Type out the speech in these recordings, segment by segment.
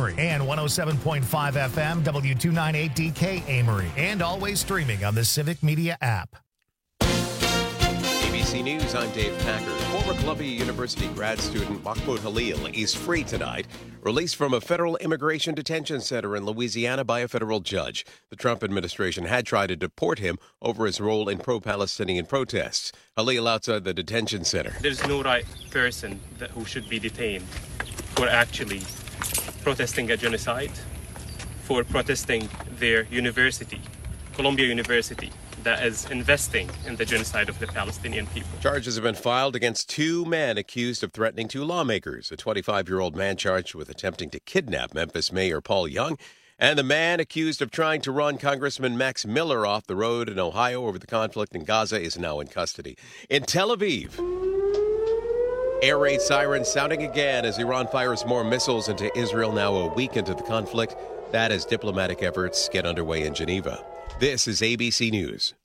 Amory, and 107.5 FM W298DK Amory, and always streaming on the Civic Media app. ABC News, I'm Dave Packer. Former Columbia University grad student Mahmoud Halil is free tonight, released from a federal immigration detention center in Louisiana by a federal judge. The Trump administration had tried to deport him over his role in pro-Palestinian protests. Halil outside the detention center. There's no right person who should be detained for actually protesting a genocide, for protesting their university, Columbia University, that is investing in the genocide of the Palestinian people. Charges have been filed against two men accused of threatening two lawmakers. A 25-year-old man charged with attempting to kidnap Memphis Mayor Paul Young, and the man accused of trying to run Congressman Max Miller off the road in Ohio over the conflict in Gaza is now in custody. In Tel Aviv, air raid sirens sounding again as Iran fires more missiles into Israel now a week into the conflict. That as diplomatic efforts get underway in Geneva. This is ABC News.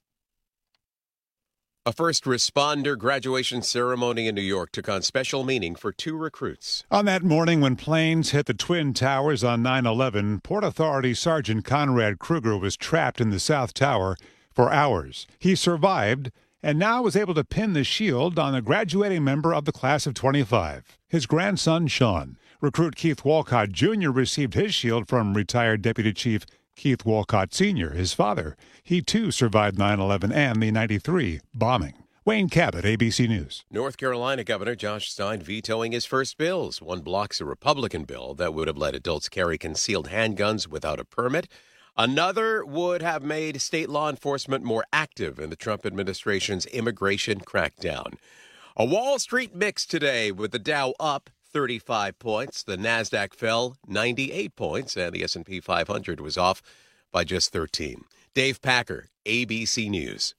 A first responder graduation ceremony in New York took on special meaning for two recruits. On that morning when planes hit the Twin Towers on 9/11, Port Authority Sergeant Conrad Kruger was trapped in the South Tower for hours. He survived and now was able to pin the shield on a graduating member of the class of 25, his grandson, Sean. Recruit Keith Walcott Jr. received his shield from retired Deputy Chief Keith Walcott Sr., his father. He, too, survived 9/11 and the 93 bombing. Wayne Cabot, ABC News. North Carolina Governor Josh Stein vetoing his first bills. One blocks a Republican bill that would have let adults carry concealed handguns without a permit. Another would have made state law enforcement more active in the Trump administration's immigration crackdown. A Wall Street mix today with the Dow up 35 points. The Nasdaq fell 98 points, and the S&P 500 was off by just 13. Dave Packer, ABC News.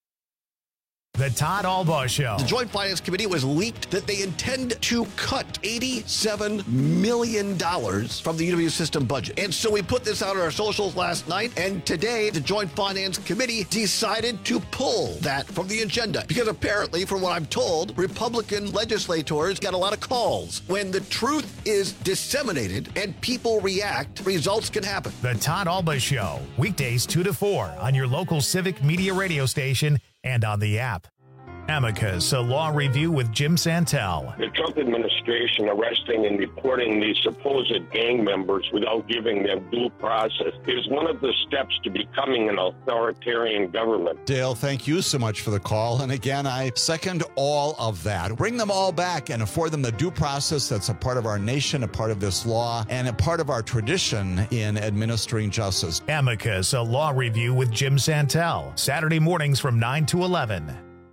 The Todd Albaugh Show. The Joint Finance Committee was leaked that they intend to cut $87 million from the UW system budget. And so we put this out on our socials last night, and today the Joint Finance Committee decided to pull that from the agenda. Because apparently, from what I'm told, Republican legislators got a lot of calls. When the truth is disseminated and people react, results can happen. The Todd Albaugh Show, weekdays 2 to 4 on your local Civic Media radio station and on the app. Amicus, a law review with Jim Santel. The Trump administration arresting and deporting these supposed gang members without giving them due process is one of the steps to becoming an authoritarian government. Dale, thank you so much for the call. And again, I second all of that. Bring them all back and afford them the due process that's a part of our nation, a part of this law, and a part of our tradition in administering justice. Amicus, a law review with Jim Santel. Saturday mornings from 9 to 11.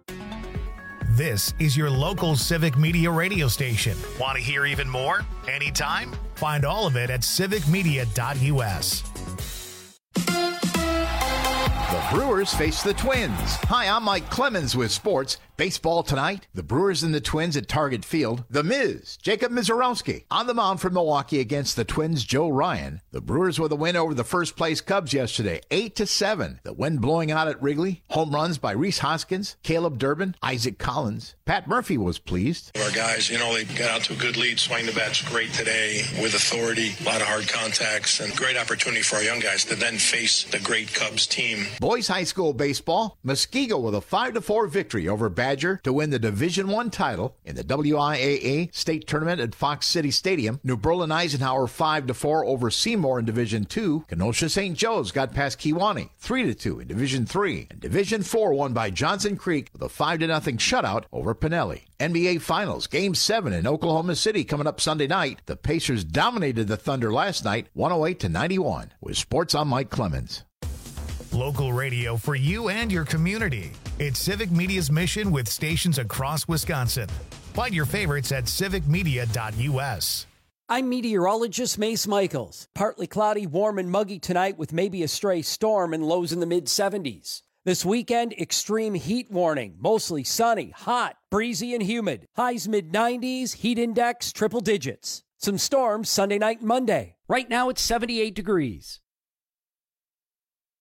This is your local Civic Media radio station. Want to hear even more? Anytime? Find all of it at civicmedia.us. The Brewers face the Twins. Hi, I'm Mike Clemens with sports. Baseball tonight, the Brewers and the Twins at Target Field. The Miz, Jacob Mizorowski, on the mound for Milwaukee against the Twins' Joe Ryan. The Brewers with a win over the first-place Cubs yesterday, 8-7. The wind blowing out at Wrigley. Home runs by Rhys Hoskins, Caleb Durbin, Isaac Collins. Pat Murphy was pleased. Our guys, they got out to a good lead. Swing the bat's great today with authority, a lot of hard contacts, and great opportunity for our young guys to then face the great Cubs team. Boys high school baseball, Muskego with a 5-4 victory over Badger to win the Division I title in the WIAA state tournament at Fox City Stadium. New Berlin Eisenhower 5-4 over Seymour in Division II. Kenosha St. Joe's got past Kewanee 3-2 in Division III. And Division IV won by Johnson Creek with a 5-0 shutout over Pinelli. NBA Finals Game 7 in Oklahoma City coming up Sunday night. The Pacers dominated the Thunder last night 108-91. With sports, I'm Mike Clemens. Local radio for you and your community. It's Civic Media's mission with stations across Wisconsin. Find your favorites at civicmedia.us. I'm meteorologist Mace Michaels. Partly cloudy, warm, and muggy tonight with maybe a stray storm and lows in the mid-70s. This weekend, extreme heat warning. Mostly sunny, hot, breezy, and humid. Highs mid-90s, heat index triple digits. Some storms Sunday night and Monday. Right now it's 78 degrees.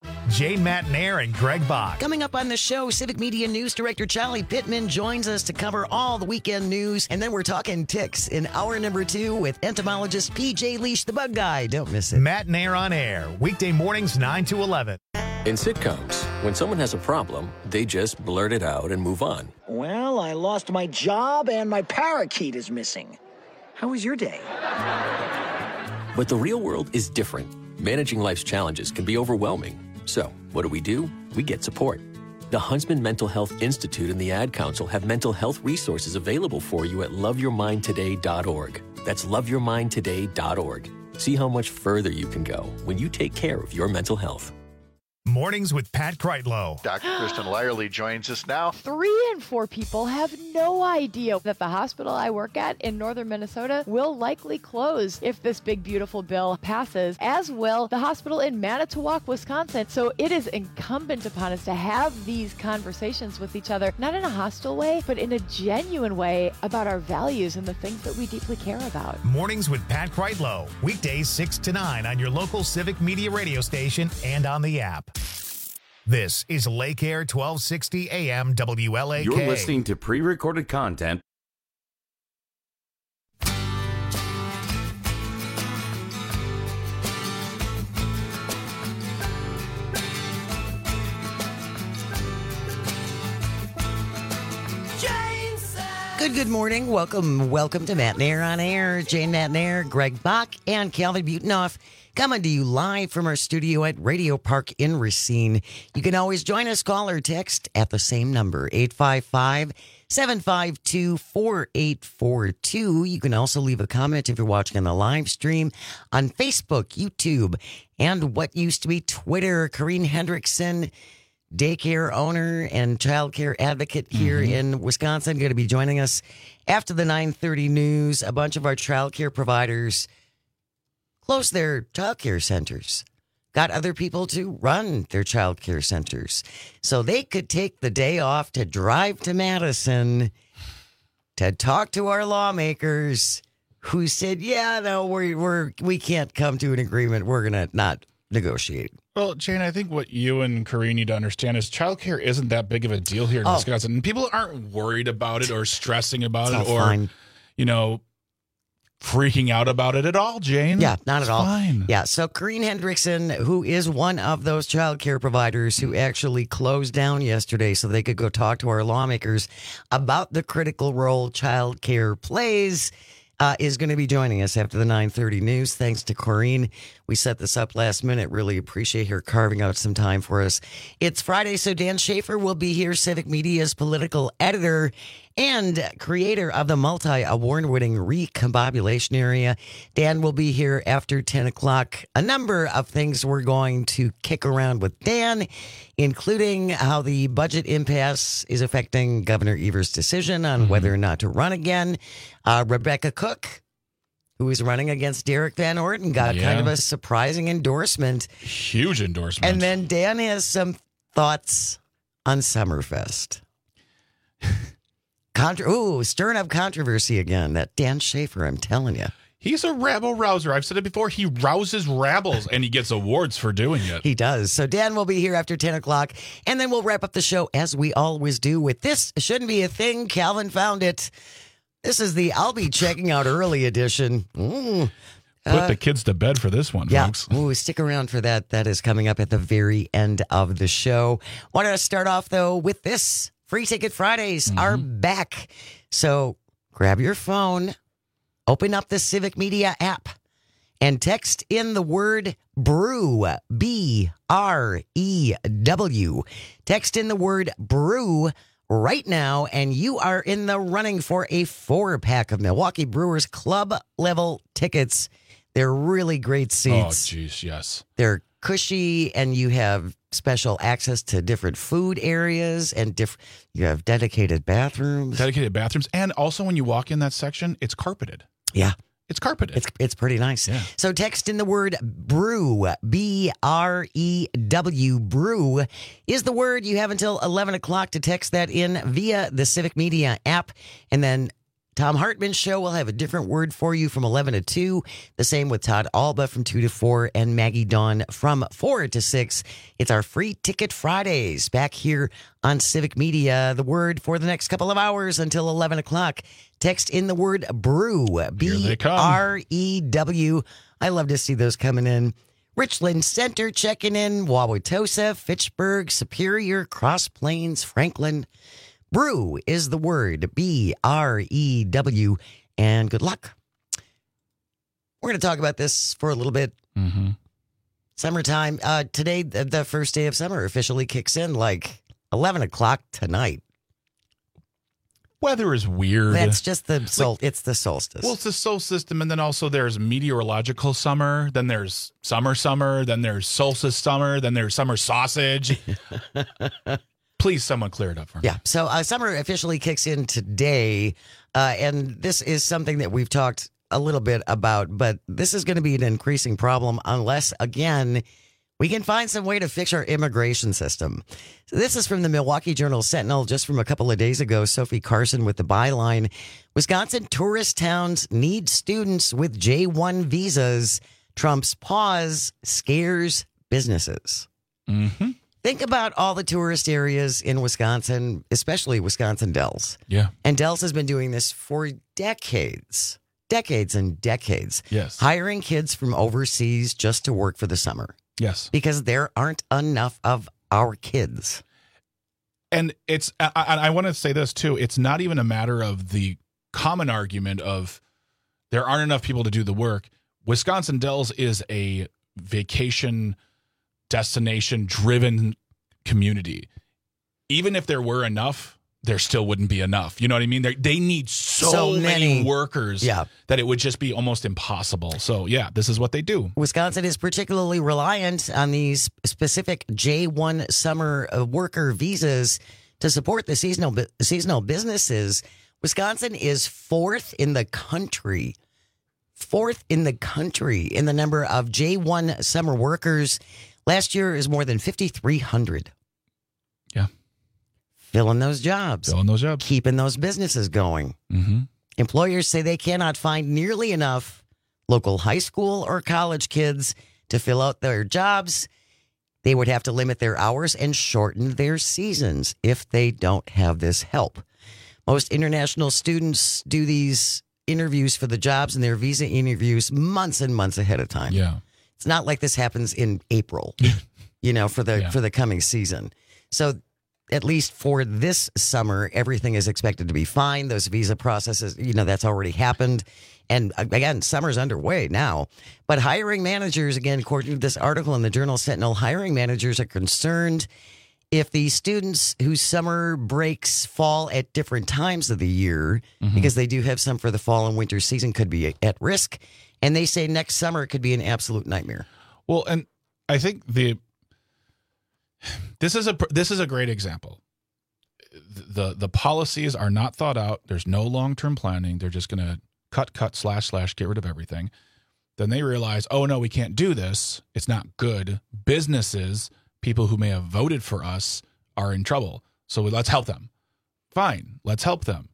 Jane Matnair and Greg Bach. Coming up on the show, Civic Media News Director Charlie Pittman joins us to cover all the weekend news. And then we're talking ticks in hour number 2 with entomologist PJ Leash, the bug guy. Don't miss it. Matnair on air, weekday mornings 9 to 11. In sitcoms, when someone has a problem, they just blurt it out and move on. Well, I lost my job and my parakeet is missing. How was your day? But the real world is different. Managing life's challenges can be overwhelming. So, what do? We get support. The Huntsman Mental Health Institute and the Ad Council have mental health resources available for you at loveyourmindtoday.org. That's loveyourmindtoday.org. See how much further you can go when you take care of your mental health. Mornings with Pat Kreitlow. Dr. Kristen Lyerly joins us now. 3 in 4 people have no idea that the hospital I work at in northern Minnesota will likely close if this big, beautiful bill passes, as will the hospital in Manitowoc, Wisconsin. So it is incumbent upon us to have these conversations with each other, not in a hostile way, but in a genuine way about our values and the things that we deeply care about. Mornings with Pat Kreitlow. Weekdays 6 to 9 on your local Civic Media radio station and on the app. This is Lake Air 1260 AM WLAK. You're listening to pre-recorded content. Good morning. Welcome to Matnair on Air. Jane Matnair, Greg Bach, and Calvin Butenoff coming to you live from our studio at Radio Park in Racine. You can always join us, call or text at the same number, 855-752-4842. You can also leave a comment if you're watching on the live stream on Facebook, YouTube, and what used to be Twitter. Corrine Hendrickson, daycare owner and child care advocate here in Wisconsin, going to be joining us after the 9:30 news. A bunch of our child care providers closed their child care centers, got other people to run their child care centers so they could take the day off to drive to Madison to talk to our lawmakers who said, yeah, no, we can't come to an agreement. We're going to not negotiate. Well, Jane, I think what you and Corrine need to understand is childcare isn't that big of a deal here in Wisconsin. And people aren't worried about it or stressing about it or, freaking out about it at all, Jane. Yeah, not at all. Fine. Yeah, so Corrine Hendrickson, who is one of those child care providers who actually closed down yesterday so they could go talk to our lawmakers about the critical role child care plays, is going to be joining us after the 9:30 news. Thanks to Corrine. We set this up last minute. Really appreciate her carving out some time for us. It's Friday, so Dan Schaefer will be here, Civic Media's political editor and creator of the multi-award-winning Recombobulation Area. Dan will be here after 10 o'clock. A number of things we're going to kick around with Dan, including how the budget impasse is affecting Governor Evers' decision on whether or not to run again. Rebecca Cook, who is running against Derek Van Orton, got kind of a surprising endorsement. Huge endorsement. And then Dan has some thoughts on Summerfest. Stirring up controversy again. That Dan Schaefer, I'm telling you. He's a rabble rouser. I've said it before. He rouses rabbles, and he gets awards for doing it. He does. So Dan will be here after 10 o'clock, and then we'll wrap up the show, as we always do, with This Shouldn't Be a Thing. Calvin found it. This is the I'll Be Checking Out Early edition. Put the kids to bed for this one, folks. Stick around for that. That is coming up at the very end of the show. Want to start off, though, with this. Free Ticket Fridays are back. So grab your phone, open up the Civic Media app, and text in the word BREW, B-R-E-W. Text in the word BREW right now, and you are in the running for a 4-pack of Milwaukee Brewers Club level tickets. They're really great seats. Oh, geez, yes. They're cushy, and you have special access to different food areas, and you have dedicated bathrooms. And also when you walk in that section, it's carpeted. Yeah. It's carpeted. It's pretty nice. Yeah. So text in the word BREW, B-R-E-W, BREW is the word. You have until 11 o'clock to text that in via the Civic Media app, and then Tom Hartman Show will have a different word for you from 11 to 2. The same with Todd Alba from 2 to 4 and Maggie Dawn from 4 to 6. It's our Free Ticket Fridays back here on Civic Media. The word for the next couple of hours until 11 o'clock. Text in the word brew. B-R-E-W. I love to see those coming in. Richland Center checking in. Wauwatosa, Fitchburg, Superior, Cross Plains, Franklin. Brew is the word, B-R-E-W, and good luck. We're going to talk about this for a little bit. Mm-hmm. Summertime. Today, the first day of summer officially kicks in like 11 o'clock tonight. Weather is weird. That's just it's the solstice. Well, it's the solar system, and then also there's meteorological summer, then there's summer, then there's solstice summer, then there's summer sausage. Please, someone clear it up for me. Yeah. So summer officially kicks in today, and this is something that we've talked a little bit about, but this is going to be an increasing problem unless, again, we can find some way to fix our immigration system. So this is from the Milwaukee Journal-Sentinel just from a couple of days ago. Sophie Carson with the byline. Wisconsin tourist towns need students with J-1 visas. Trump's pause scares businesses. Mm-hmm. Think about all the tourist areas in Wisconsin, especially Wisconsin Dells. Yeah. And Dells has been doing this for decades and decades. Yes. Hiring kids from overseas just to work for the summer. Yes. Because there aren't enough of our kids. And I want to say this too. It's not even a matter of the common argument of there aren't enough people to do the work. Wisconsin Dells is a vacation destination driven community. Even if there were enough, there still wouldn't be enough. You know what I mean? They need so many workers that it would just be almost impossible. So, yeah, this is what they do. Wisconsin is particularly reliant on these specific J-1 summer worker visas to support the seasonal businesses. Wisconsin is fourth in the country in the number of J-1 summer workers. Last year is more than 5,300. Yeah. Filling those jobs. Keeping those businesses going. Mm-hmm. Employers say they cannot find nearly enough local high school or college kids to fill out their jobs. They would have to limit their hours and shorten their seasons if they don't have this help. Most international students do these interviews for the jobs and their visa interviews months and months ahead of time. Yeah. It's not like this happens in April, for the coming season. So at least for this summer, everything is expected to be fine. Those visa processes, that's already happened. And again, summer's underway now. But hiring managers, again, according to this article in the Journal-Sentinel, hiring managers are concerned if the students whose summer breaks fall at different times of the year, because they do have some for the fall and winter season, could be at risk. And they say next summer could be an absolute nightmare. Well, and I think this is a great example. The policies are not thought out. There's no long-term planning. They're just going to cut, slash, get rid of everything. Then they realize, oh, no, we can't do this. It's not good. Businesses, people who may have voted for us, are in trouble. So let's help them. Fine, let's help them.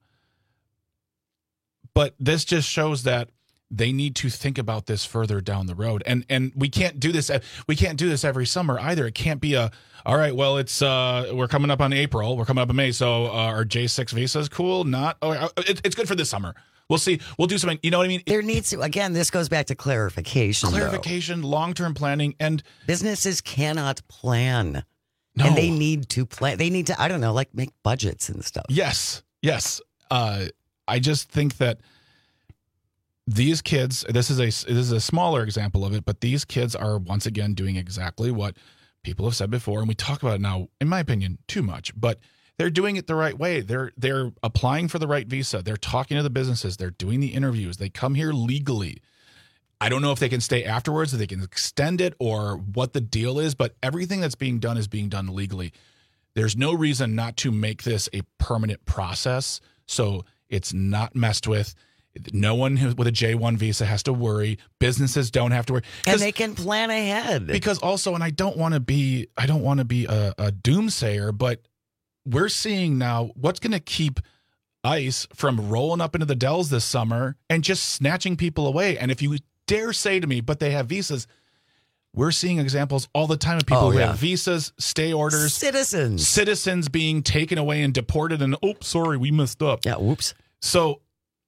But this just shows that they need to think about this further down the road. And we can't do this. We can't do this every summer either. It can't be all right, well, it's we're coming up on April. We're coming up in May. So our J6 visa is cool. It's good for this summer. We'll see. We'll do something. You know what I mean? There needs to, again, this goes back to clarification. Long-term planning. And businesses cannot plan. No. And they need to plan. They need to, I don't know, like make budgets and stuff. Yes. I just think that these kids, this is a smaller example of it, but these kids are once again doing exactly what people have said before, and we talk about it now, in my opinion, too much, but they're doing it the right way. They're applying for the right visa. They're talking to the businesses. They're doing the interviews. They come here legally. I don't know if they can stay afterwards, if they can extend it, or what the deal is, but everything that's being done is being done legally. There's no reason not to make this a permanent process so it's not messed with. No one with a J-1 visa has to worry. Businesses don't have to worry. And they can plan ahead. Because also, and I don't want to be a doomsayer, but we're seeing now what's going to keep ICE from rolling up into the Dells this summer and just snatching people away. And if you dare say to me, but they have visas, we're seeing examples all the time of people who have visas, stay orders, citizens being taken away and deported. And sorry, we messed up. Yeah, whoops. So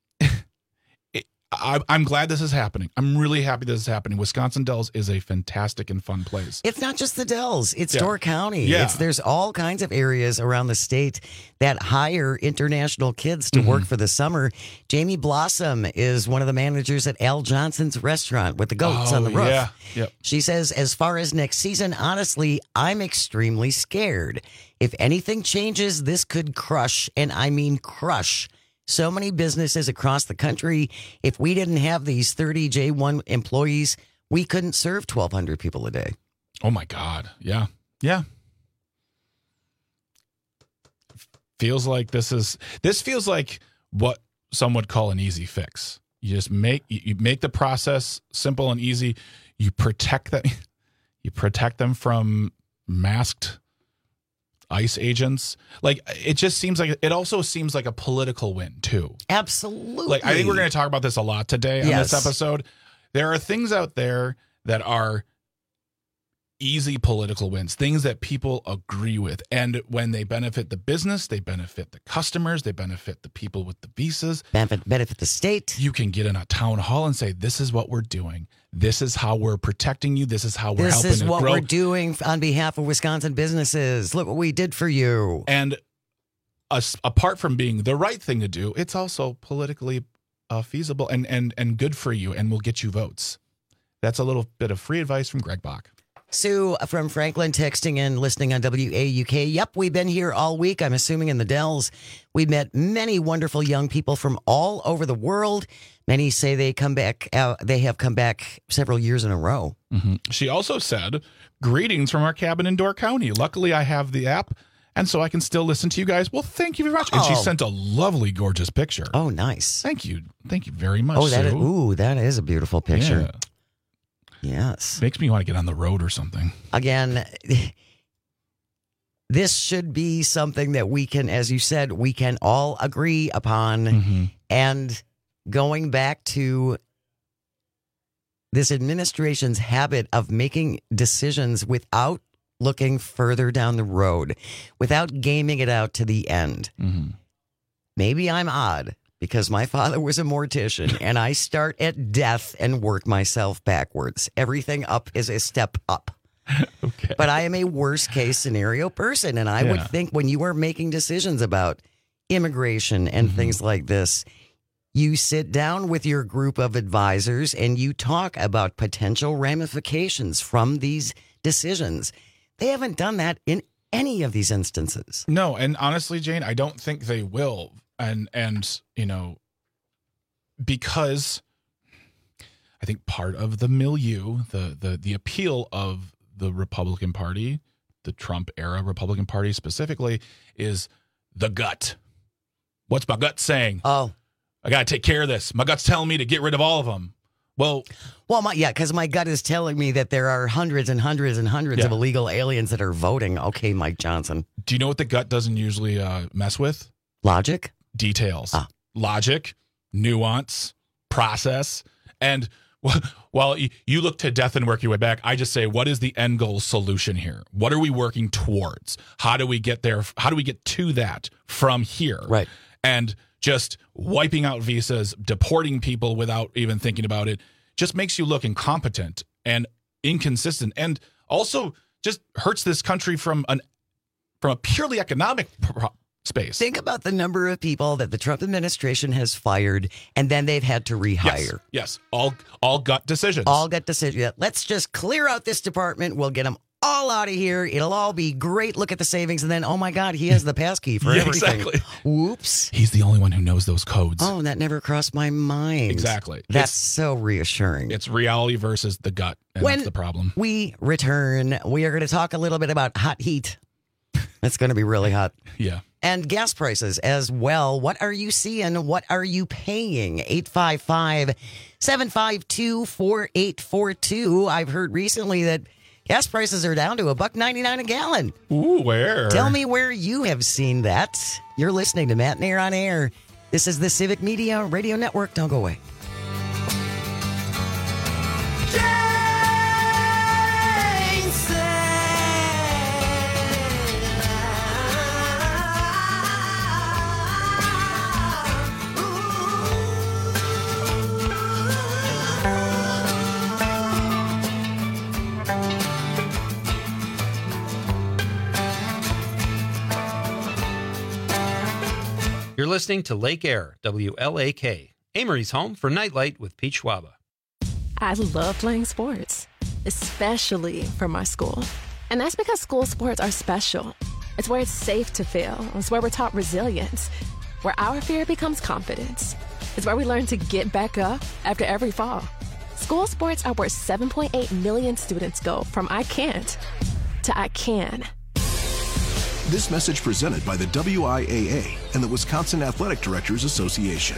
I'm glad this is happening. I'm really happy this is happening. Wisconsin Dells is a fantastic and fun place. It's not just the Dells. It's Door County. Yeah. There's all kinds of areas around the state that hire international kids to work for the summer. Jamie Blossom is one of the managers at Al Johnson's restaurant with the goats on the roof. Yeah. Yep. She says, as far as next season, honestly, I'm extremely scared. If anything changes, this could crush, and I mean crush, so many businesses across the country. If we didn't have these 30 J1 employees, we couldn't serve 1,200 people a day. Oh, my God. Yeah. Yeah. Feels like this feels like what some would call an easy fix. You just make the process simple and easy. You protect them from masked ICE agents. Like, it also seems like a political win too. Absolutely. Like, I think we're going to talk about this a lot today on this episode. There are things out there that are easy political wins, things that people agree with. And when they benefit the business, they benefit the customers, they benefit the people with the visas, benefit the state. You can get in a town hall and say, this is what we're doing. This is how we're protecting you. This is how we're helping to grow. This is what we're doing on behalf of Wisconsin businesses. Look what we did for you. And apart from being the right thing to do, it's also politically feasible and good for you and will get you votes. That's a little bit of free advice from Greg Bach. Sue from Franklin texting and listening on WAUK. Yep, we've been here all week. I'm assuming in the Dells. We met many wonderful young people from all over the world. Many say they come back. They have come back several years in a row. Mm-hmm. She also said, "Greetings from our cabin in Door County. Luckily, I have the app, and so I can still listen to you guys." Well, thank you very much. And she sent a lovely, gorgeous picture. Oh, nice. Thank you very much. Oh, Sue. that is a beautiful picture. Yeah. Yes. Makes me want to get on the road or something. Again, this should be something that we can, as you said, we can all agree upon. Mm-hmm. And going back to this administration's habit of making decisions without looking further down the road, without gaming it out to the end. Mm-hmm. Maybe I'm odd, because my father was a mortician, and I start at death and work myself backwards. Everything up is a step up. Okay. But I am a worst case scenario person, and I would think when you are making decisions about immigration and things like this, you sit down with your group of advisors and you talk about potential ramifications from these decisions. They haven't done that in any of these instances. No, and honestly, Jane, I don't think they will. And you know, because I think part of the milieu, the appeal of the Republican Party, the Trump era Republican Party specifically, is the gut. What's my gut saying? Oh, I got to take care of this. My gut's telling me to get rid of all of them. Well, because my gut is telling me that there are hundreds and hundreds and hundreds of illegal aliens that are voting. Okay, Mike Johnson. Do you know what the gut doesn't usually mess with? Logic? Details. Logic, nuance, process. And while you look to death and work your way back, I just say, what is the end goal solution here? What are we working towards? How do we get there? How do we get to that from here? Right. And just wiping out visas, deporting people without even thinking about it, just makes you look incompetent and inconsistent, and also just hurts this country from a purely economic space. Think about the number of people that the Trump administration has fired, and then they've had to rehire. Yes. All gut decisions. All gut decisions. Yeah. Let's just clear out this department. We'll get them all out of here. It'll all be great. Look at the savings. And then, oh my God, he has the passkey for everything. Exactly. Whoops. He's the only one who knows those codes. Oh, that never crossed my mind. Exactly. That's so reassuring. It's reality versus the gut. And that's the problem. We return, we are going to talk a little bit about hot heat. It's going to be really hot. Yeah. And gas prices as well. What are you seeing? What are you paying? 855-752-4842. I've heard recently that Gas prices are down to $1.99 a gallon. Ooh, where? Tell me where you have seen that. You're listening to Matt and Air on Air. This is the Civic Media Radio Network. Don't go away. You're listening to Lake Air, WLAK, Amory's home for Nightlight with Pete Schwaba. I love playing sports, especially for my school. And that's because school sports are special. It's where it's safe to fail. It's where we're taught resilience, where our fear becomes confidence. It's where we learn to get back up after every fall. School sports are where 7.8 million students go from I can't to I can. This message presented by the WIAA and the Wisconsin Athletic Directors Association.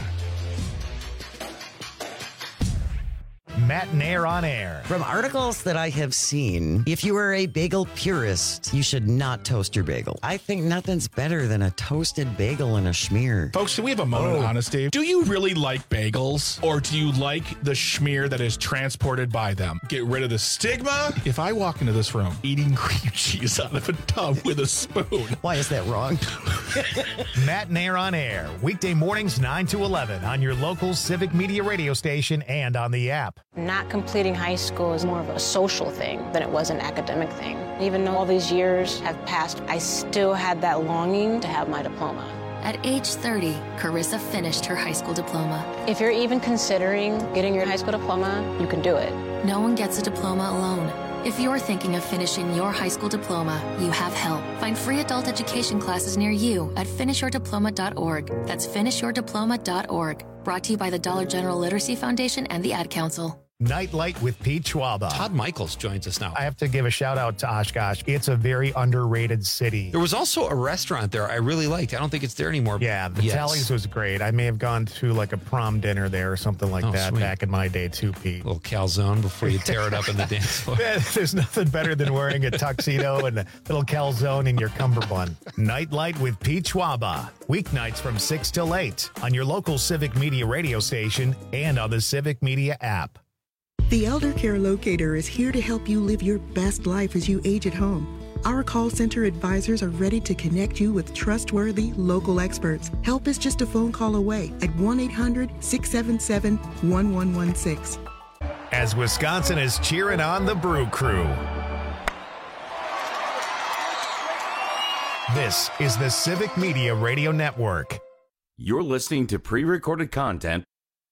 Matt and Air on Air. From articles that I have seen, if you are a bagel purist, you should not toast your bagel. I think nothing's better than a toasted bagel and a schmear. Folks, can we have a moment of honesty? Do you really like bagels, or do you like the schmear that is transported by them? Get rid of the stigma. If I walk into this room eating cream cheese out of a tub with a spoon. Why is that wrong? Matt and Air on Air. Weekday mornings 9 to 11 on your local Civic Media radio station and on the app. Not completing high school is more of a social thing than it was an academic thing. Even though all these years have passed, I still had that longing to have my diploma. At age 30, Carissa finished her high school diploma. If you're even considering getting your high school diploma, you can do it. No one gets a diploma alone. If you're thinking of finishing your high school diploma, you have help. Find free adult education classes near you at finishyourdiploma.org. That's finishyourdiploma.org. Brought to you by the Dollar General Literacy Foundation and the Ad Council. Nightlight with Pete Schwaba. Todd Michaels joins us now. I have to give a shout out to Oshkosh. It's a very underrated city. There was also a restaurant there I really liked. I don't think it's there anymore. Yeah, the Tallies was great. I may have gone to like a prom dinner there or something like that sweet. Back in my day too, Pete. A little calzone before you tear it up in the dance floor. There's nothing better than wearing a tuxedo and a little calzone in your cummerbund. Nightlight with Pete Schwaba. Weeknights from 6 till 8 on your local Civic Media radio station and on the Civic Media app. The Elder Care Locator is here to help you live your best life as you age at home. Our call center advisors are ready to connect you with trustworthy local experts. Help is just a phone call away at 1-800-677-1116. As Wisconsin is cheering on the Brew Crew. This is the Civic Media Radio Network. You're listening to pre-recorded content.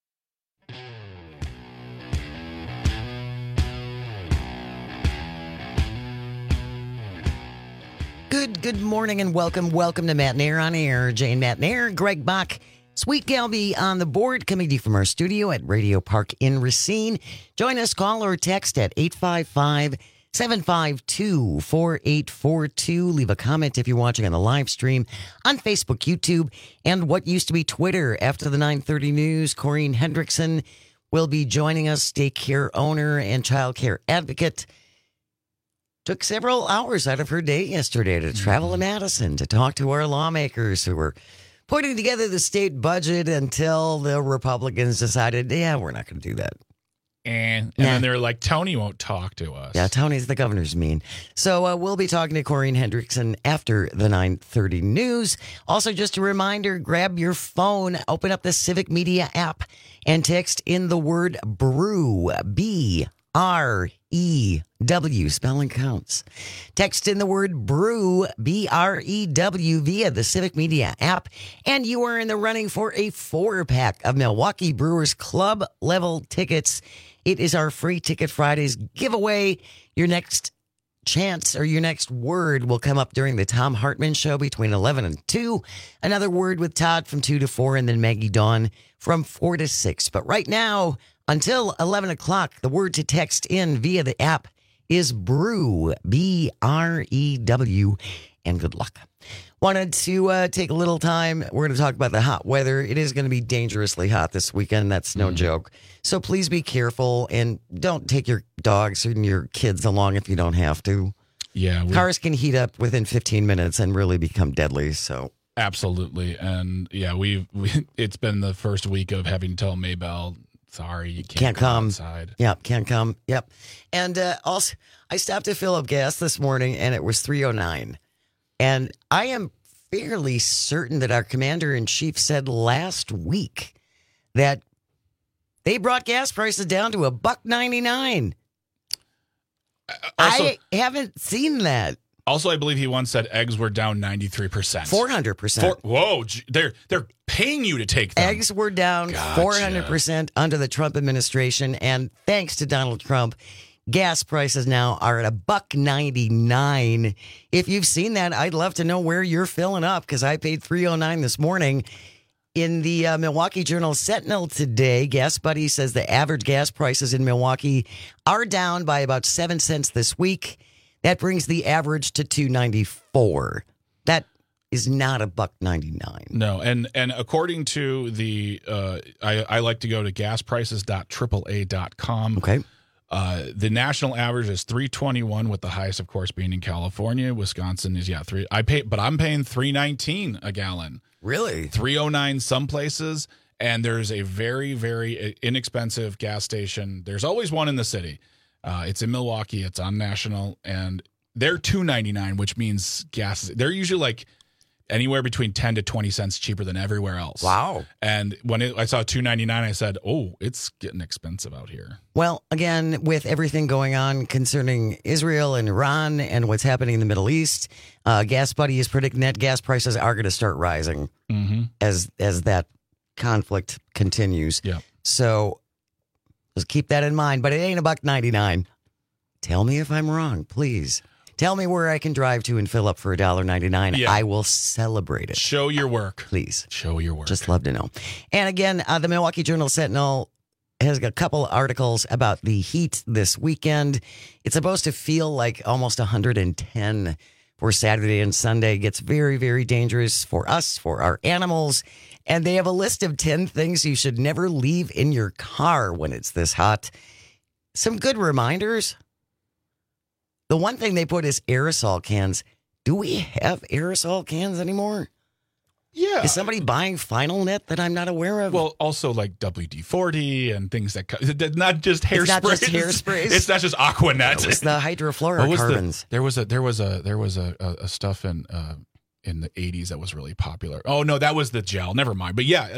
Good morning and welcome to Matt and Air on Air. Jane Matt and Air, Greg Bach, Sweet Galby on the board, coming to you from our studio at Radio Park in Racine. Join us, call or text at 855-752-4842. Leave a comment if you're watching on the live stream on Facebook, YouTube, and what used to be Twitter. After the 9:30 news, Corrine Hendrickson will be joining us, daycare owner and child care advocate. Took several hours out of her day yesterday to travel to Madison to talk to our lawmakers who were putting together the state budget until the Republicans decided, we're not going to do that. And then they're like, Tony won't talk to us. Yeah, Tony's the governor's mean. So we'll be talking to Corrine Hendrickson after the 9:30 news. Also, just a reminder, grab your phone, open up the Civic Media app, and text in the word BREW, B-R-E-W, spelling counts. Text in the word BREW, B-R-E-W, via the Civic Media app, and you are in the running for a 4-pack of Milwaukee Brewers Club level tickets. It is our Free Ticket Fridays giveaway. Your next chance or your next word will come up during the Tom Hartman Show between 11 and 2. Another word with Todd from 2 to 4, and then Maggie Dawn from 4 to 6. But right now, until 11 o'clock, the word to text in via the app is Brew, BREW, and good luck. Wanted to take a little time. We're going to talk about the hot weather. It is going to be dangerously hot this weekend. That's no joke. So please be careful and don't take your dogs and your kids along if you don't have to. Yeah. Cars can heat up within 15 minutes and really become deadly. So absolutely. And yeah, it's been the first week of having to tell Maybell, sorry, you can't come outside. Yep, can't come. Yep. And also, I stopped to fill up gas this morning and it was $3.09. And I am fairly certain that our commander-in-chief said last week that they brought gas prices down to $1.99. I haven't seen that. Also, I believe he once said eggs were down 93%. 400%. Whoa, they're paying you to take them. Eggs were down 400% under the Trump administration, and thanks to Donald Trump, gas prices now are at $1.99. If you've seen that, I'd love to know where you're filling up because I paid $3.09 this morning. In the Milwaukee Journal-Sentinel today, Gas Buddy says the average gas prices in Milwaukee are down by about 7 cents this week. That brings the average to $2.94. That is not $1.99. No, and according to the, I like to go to gasprices.AAA.com. Okay. The national average is $3.21, with the highest, of course, being in California. Wisconsin is $3. I'm paying $3.19 a gallon. Really? $3.09 some places, and there's a very, very inexpensive gas station. There's always one in the city. It's in Milwaukee. It's on National, and they're $2.99, which means gas. They're usually like anywhere between 10 to 20 cents cheaper than everywhere else. Wow. And when I saw $2.99, I said, oh, it's getting expensive out here. Well, again, with everything going on concerning Israel and Iran and what's happening in the Middle East, Gas Buddy is predicting that gas prices are going to start rising as that conflict continues. Yeah. So just keep that in mind. But it ain't $1.99. Tell me if I'm wrong, please. Tell me where I can drive to and fill up for $1.99. Yeah. I will celebrate it. Show your work. Please. Show your work. Just love to know. And again, the Milwaukee Journal-Sentinel has got a couple articles about the heat this weekend. It's supposed to feel like almost 110 for Saturday and Sunday. It gets very, very dangerous for us, for our animals. And they have a list of 10 things you should never leave in your car when it's this hot. Some good reminders. The one thing they put is aerosol cans. Do we have aerosol cans anymore? Yeah. Is somebody buying Final Net that I'm not aware of? Well, also like WD-40 and things that not just hairspray. It's not just hairsprays. It's not just Aquanet. It's the hydrofluorocarbons. There was a stuff in the 80s that was really popular. Oh no, that was the gel. Never mind. But yeah,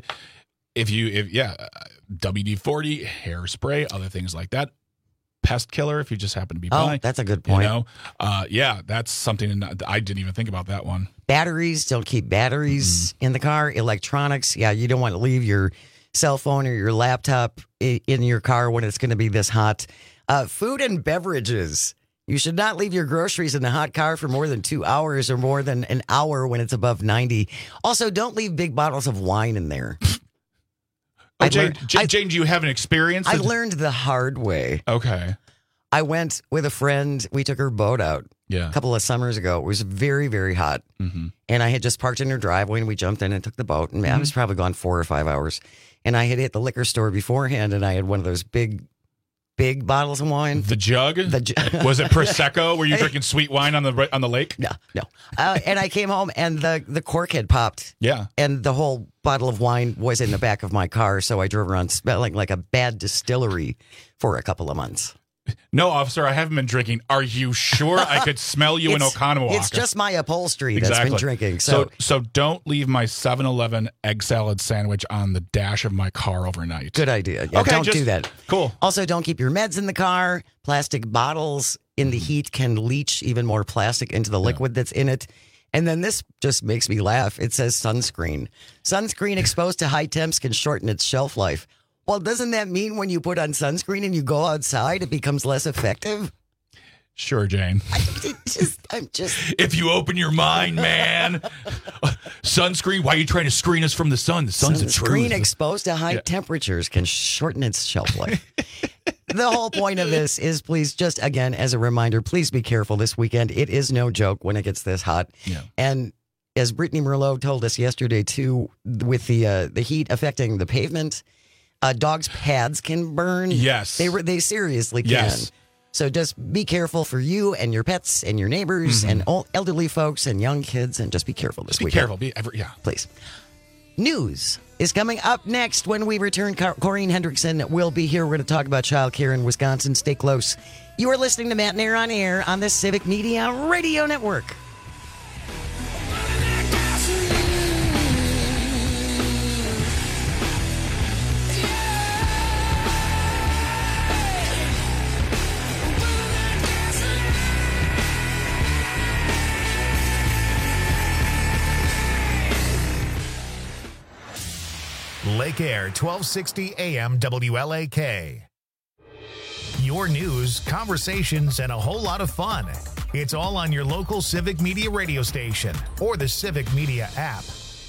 WD-40, hairspray, other things like that. Pest killer, if you just happen to be buying. Oh, that's a good point. Yeah, that's something I didn't even think about that one. Batteries, don't keep batteries in the car. Electronics, yeah, you don't want to leave your cell phone or your laptop in your car when it's going to be this hot. Food and beverages. You should not leave your groceries in the hot car for more than 2 hours or more than an hour when it's above 90. Also, don't leave big bottles of wine in there. Jane, do you have an experience? I learned the hard way. Okay. I went with a friend. We took her boat out a couple of summers ago. It was very, very hot. Mm-hmm. And I had just parked in her driveway, and we jumped in and took the boat. And I was probably gone 4 or 5 hours. And I had hit the liquor store beforehand, and I had one of those big bottles of wine. The jug? Was it Prosecco? Were you drinking sweet wine on the lake? No. And I came home, and the cork had popped. Yeah. And the whole bottle of wine was in the back of my car, so I drove around smelling like a bad distillery for a couple of months. No, officer, I haven't been drinking. Are you sure? I could smell you in Oconomowoc. It's just my upholstery that's been drinking. So don't leave my 7-Eleven egg salad sandwich on the dash of my car overnight. Good idea. Yeah, okay, don't do that. Cool. Also, don't keep your meds in the car. Plastic bottles in the heat can leach even more plastic into the liquid that's in it. And then this just makes me laugh. It says sunscreen. Sunscreen exposed to high temps can shorten its shelf life. Well, doesn't that mean when you put on sunscreen and you go outside, it becomes less effective? Sure, Jane. I'm just. If you open your mind, man. Sunscreen. Why are you trying to screen us from the sun? The sun's the truth. Sunscreen exposed to high temperatures can shorten its shelf life. The whole point of this is, please, just again, as a reminder, please be careful this weekend. It is no joke when it gets this hot. Yeah. And as Brittany Merlot told us yesterday, too, with the heat affecting the pavement, dogs' pads can burn. Yes. They seriously can. Yes. So just be careful for you and your pets and your neighbors and all elderly folks and young kids, and just be careful this weekend. Be careful. Please. News is coming up next when we return. Corrine Hendrickson will be here. We're going to talk about child care in Wisconsin. Stay close. You are listening to Matt and Air on Air on the Civic Media Radio Network. Lake Air, 1260 AM WLAK. Your news, conversations, and a whole lot of fun. It's all on your local Civic Media radio station or the Civic Media app.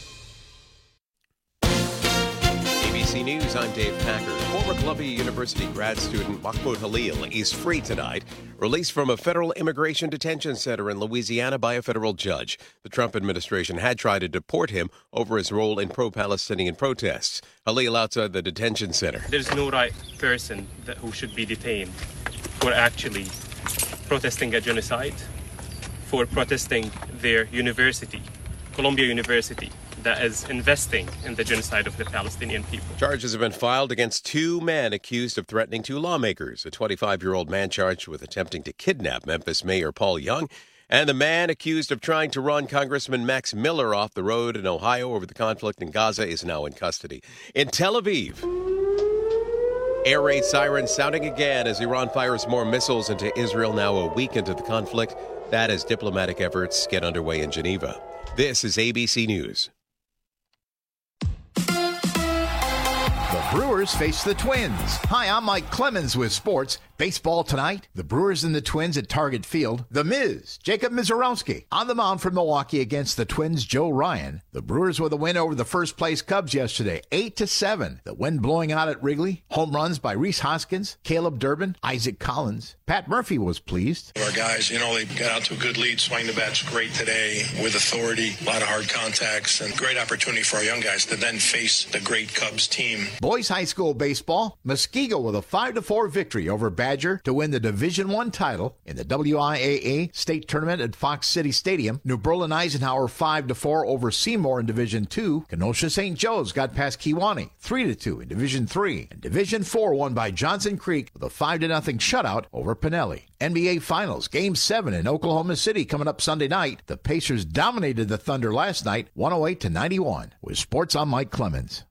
ABC News, I'm Dave Packer. Former Columbia University grad student Mahmoud Halil is free tonight, released from a federal immigration detention center in Louisiana by a federal judge. The Trump administration had tried to deport him over his role in pro-Palestinian protests. Halil outside the detention center. There's no right person who should be detained for actually protesting a genocide, for protesting their university, Columbia University, that is investing in the genocide of the Palestinian people. Charges have been filed against two men accused of threatening two lawmakers. A 25-year-old man charged with attempting to kidnap Memphis Mayor Paul Young, and the man accused of trying to run Congressman Max Miller off the road in Ohio over the conflict in Gaza is now in custody. In Tel Aviv, air raid sirens sounding again as Iran fires more missiles into Israel now a week into the conflict. That as diplomatic efforts get underway in Geneva. This is ABC News. The Brewers face the Twins. Hi, I'm Mike Clemens with sports. Baseball tonight, the Brewers and the Twins at Target Field. The Miz, Jacob Mizorowski, on the mound for Milwaukee against the Twins' Joe Ryan. The Brewers with a win over the first-place Cubs yesterday, 8-7. The wind blowing out at Wrigley. Home runs by Rhys Hoskins, Caleb Durbin, Isaac Collins. Pat Murphy was pleased. Our guys, they got out to a good lead. Swing the bat's great today with authority, a lot of hard contacts, and great opportunity for our young guys to then face the great Cubs team. Boys High School baseball, Muskego with a 5-4 victory over Badger to win the Division I title in the WIAA state tournament at Fox City Stadium. New Berlin Eisenhower 5-4 over Seymour in Division II. Kenosha St. Joe's got past Kewanee 3-2 in Division III. And Division IV won by Johnson Creek with a 5-0 shutout over Pinelli. NBA Finals, Game 7 in Oklahoma City coming up Sunday night. The Pacers dominated the Thunder last night, 108-91. With sports, I'm Mike Clemens.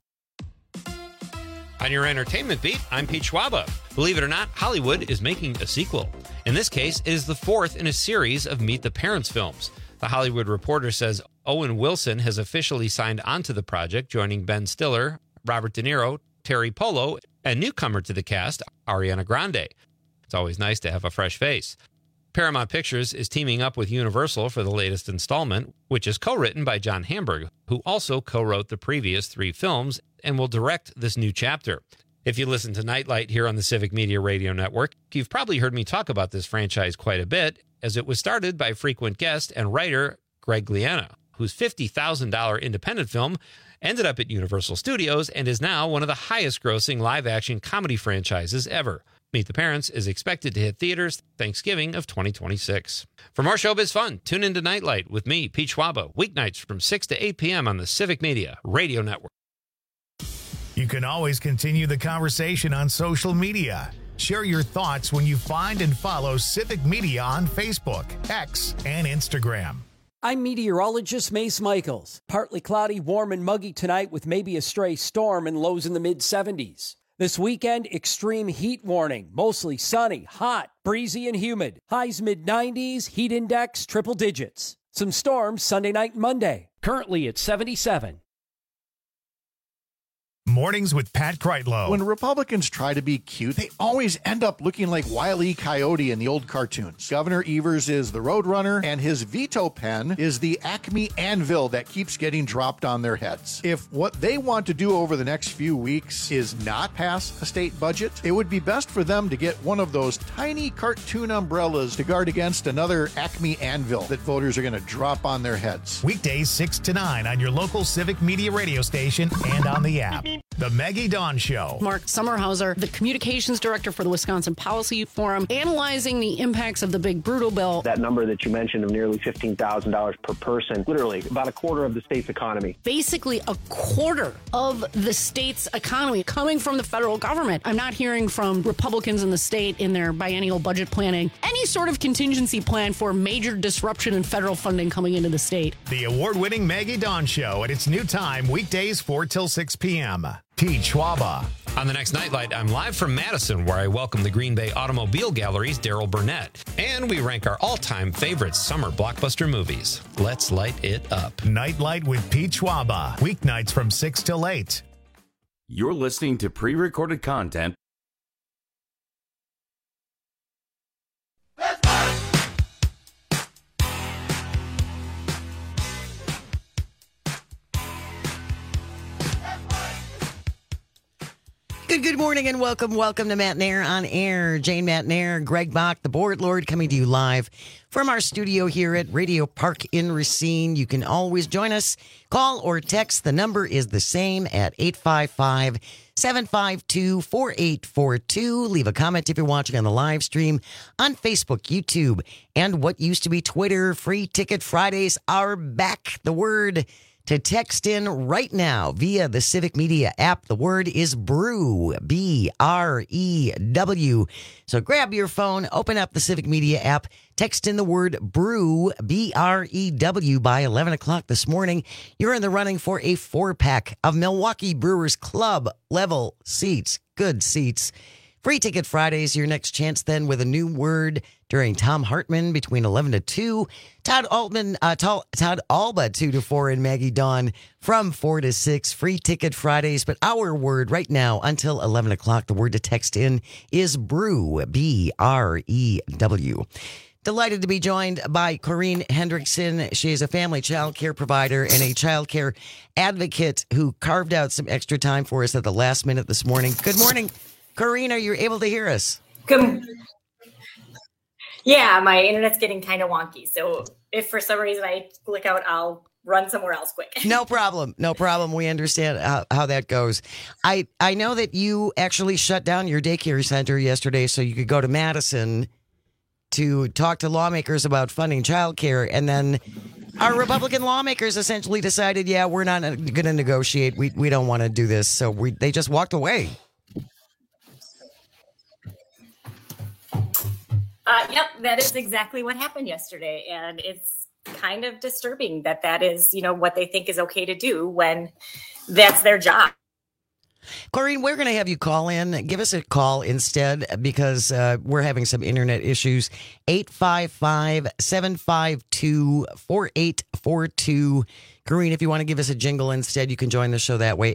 On your entertainment beat, I'm Pete Schwaba. Believe it or not, Hollywood is making a sequel. In this case, it is the fourth in a series of Meet the Parents films. The Hollywood Reporter says Owen Wilson has officially signed onto the project, joining Ben Stiller, Robert De Niro, Terry Polo, and newcomer to the cast, Ariana Grande. It's always nice to have a fresh face. Paramount Pictures is teaming up with Universal for the latest installment, which is co-written by John Hamburg, who also co-wrote the previous three films and will direct this new chapter. If you listen to Nightlight here on the Civic Media Radio Network, you've probably heard me talk about this franchise quite a bit, as it was started by frequent guest and writer Greg Gliena, whose $50,000 independent film ended up at Universal Studios and is now one of the highest-grossing live-action comedy franchises ever. Meet the Parents is expected to hit theaters Thanksgiving of 2026. For more showbiz fun, tune into Nightlight with me, Pete Schwaba, weeknights from 6 to 8 p.m. on the Civic Media Radio Network. You can always continue the conversation on social media. Share your thoughts when you find and follow Civic Media on Facebook, X, and Instagram. I'm meteorologist Mace Michaels. Partly cloudy, warm, and muggy tonight with maybe a stray storm and lows in the mid-70s. This weekend, extreme heat warning. Mostly sunny, hot, breezy, and humid. Highs mid-90s, heat index triple digits. Some storms Sunday night and Monday. Currently at 77. Mornings with Pat Kreitlow. When Republicans try to be cute, they always end up looking like Wile E. Coyote in the old cartoons. Governor Evers is the Roadrunner, and his veto pen is the Acme anvil that keeps getting dropped on their heads. If what they want to do over the next few weeks is not pass a state budget, it would be best for them to get one of those tiny cartoon umbrellas to guard against another Acme anvil that voters are going to drop on their heads. Weekdays 6 to 9 on your local Civic Media radio station and on the app. The Maggie Dawn Show. Mark Sommerhauser, the communications director for the Wisconsin Policy Forum, analyzing the impacts of the big brutal bill. That number that you mentioned of nearly $15,000 per person, literally about a quarter of the state's economy. Basically a quarter of the state's economy coming from the federal government. I'm not hearing from Republicans in the state in their biennial budget planning any sort of contingency plan for major disruption in federal funding coming into the state. The award-winning Maggie Dawn Show at its new time, weekdays 4 till 6 p.m. Pete Schwaba. On the next Nightlight, I'm live from Madison, where I welcome the Green Bay Automobile Gallery's Daryl Burnett. And we rank our all-time favorite summer blockbuster movies. Let's light it up. Nightlight with Pete Schwaba. Weeknights from 6 till 8. You're listening to pre-recorded content. Good morning and welcome to Matt Nair on Air. Jane Matt Nair, Greg Bach, the Board Lord, coming to you live from our studio here at Radio Park in Racine. You can always join us. Call or text. The number is the same at 855-752-4842. Leave a comment if you're watching on the live stream on Facebook, YouTube, and what used to be Twitter. Free Ticket Fridays are back. The word to text in right now via the Civic Media app. The word is BREW, B-R-E-W. So grab your phone, open up the Civic Media app, text in the word BREW, B-R-E-W, by 11 o'clock this morning. You're in the running for a 4-pack of Milwaukee Brewers Club level seats. Good seats. Free Ticket Fridays, your next chance then with a new word during Tom Hartman between 11 to 2. Todd Alba 2 to 4, and Maggie Dawn from 4 to 6. Free Ticket Fridays, but our word right now until 11 o'clock, the word to text in is BREW, B-R-E-W. Delighted to be joined by Corrine Hendrickson. She is a family child care provider and a child care advocate who carved out some extra time for us at the last minute this morning. Good morning, Corrine. Are you able to hear us? Good. Yeah, my internet's getting kind of wonky. So if for some reason I click out, I'll run somewhere else quick. No problem. No problem. We understand how that goes. I know that you actually shut down your daycare center yesterday so you could go to Madison to talk to lawmakers about funding childcare, and then our Republican lawmakers essentially decided, yeah, we're not going to negotiate. We don't want to do this. So they just walked away. Yep, that is exactly what happened yesterday. And it's kind of disturbing that is, what they think is okay to do when that's their job. Corrine, we're going to have you call in. Give us a call instead because we're having some internet issues. 855-752-4842. Corrine, if you want to give us a jingle instead, you can join the show that way.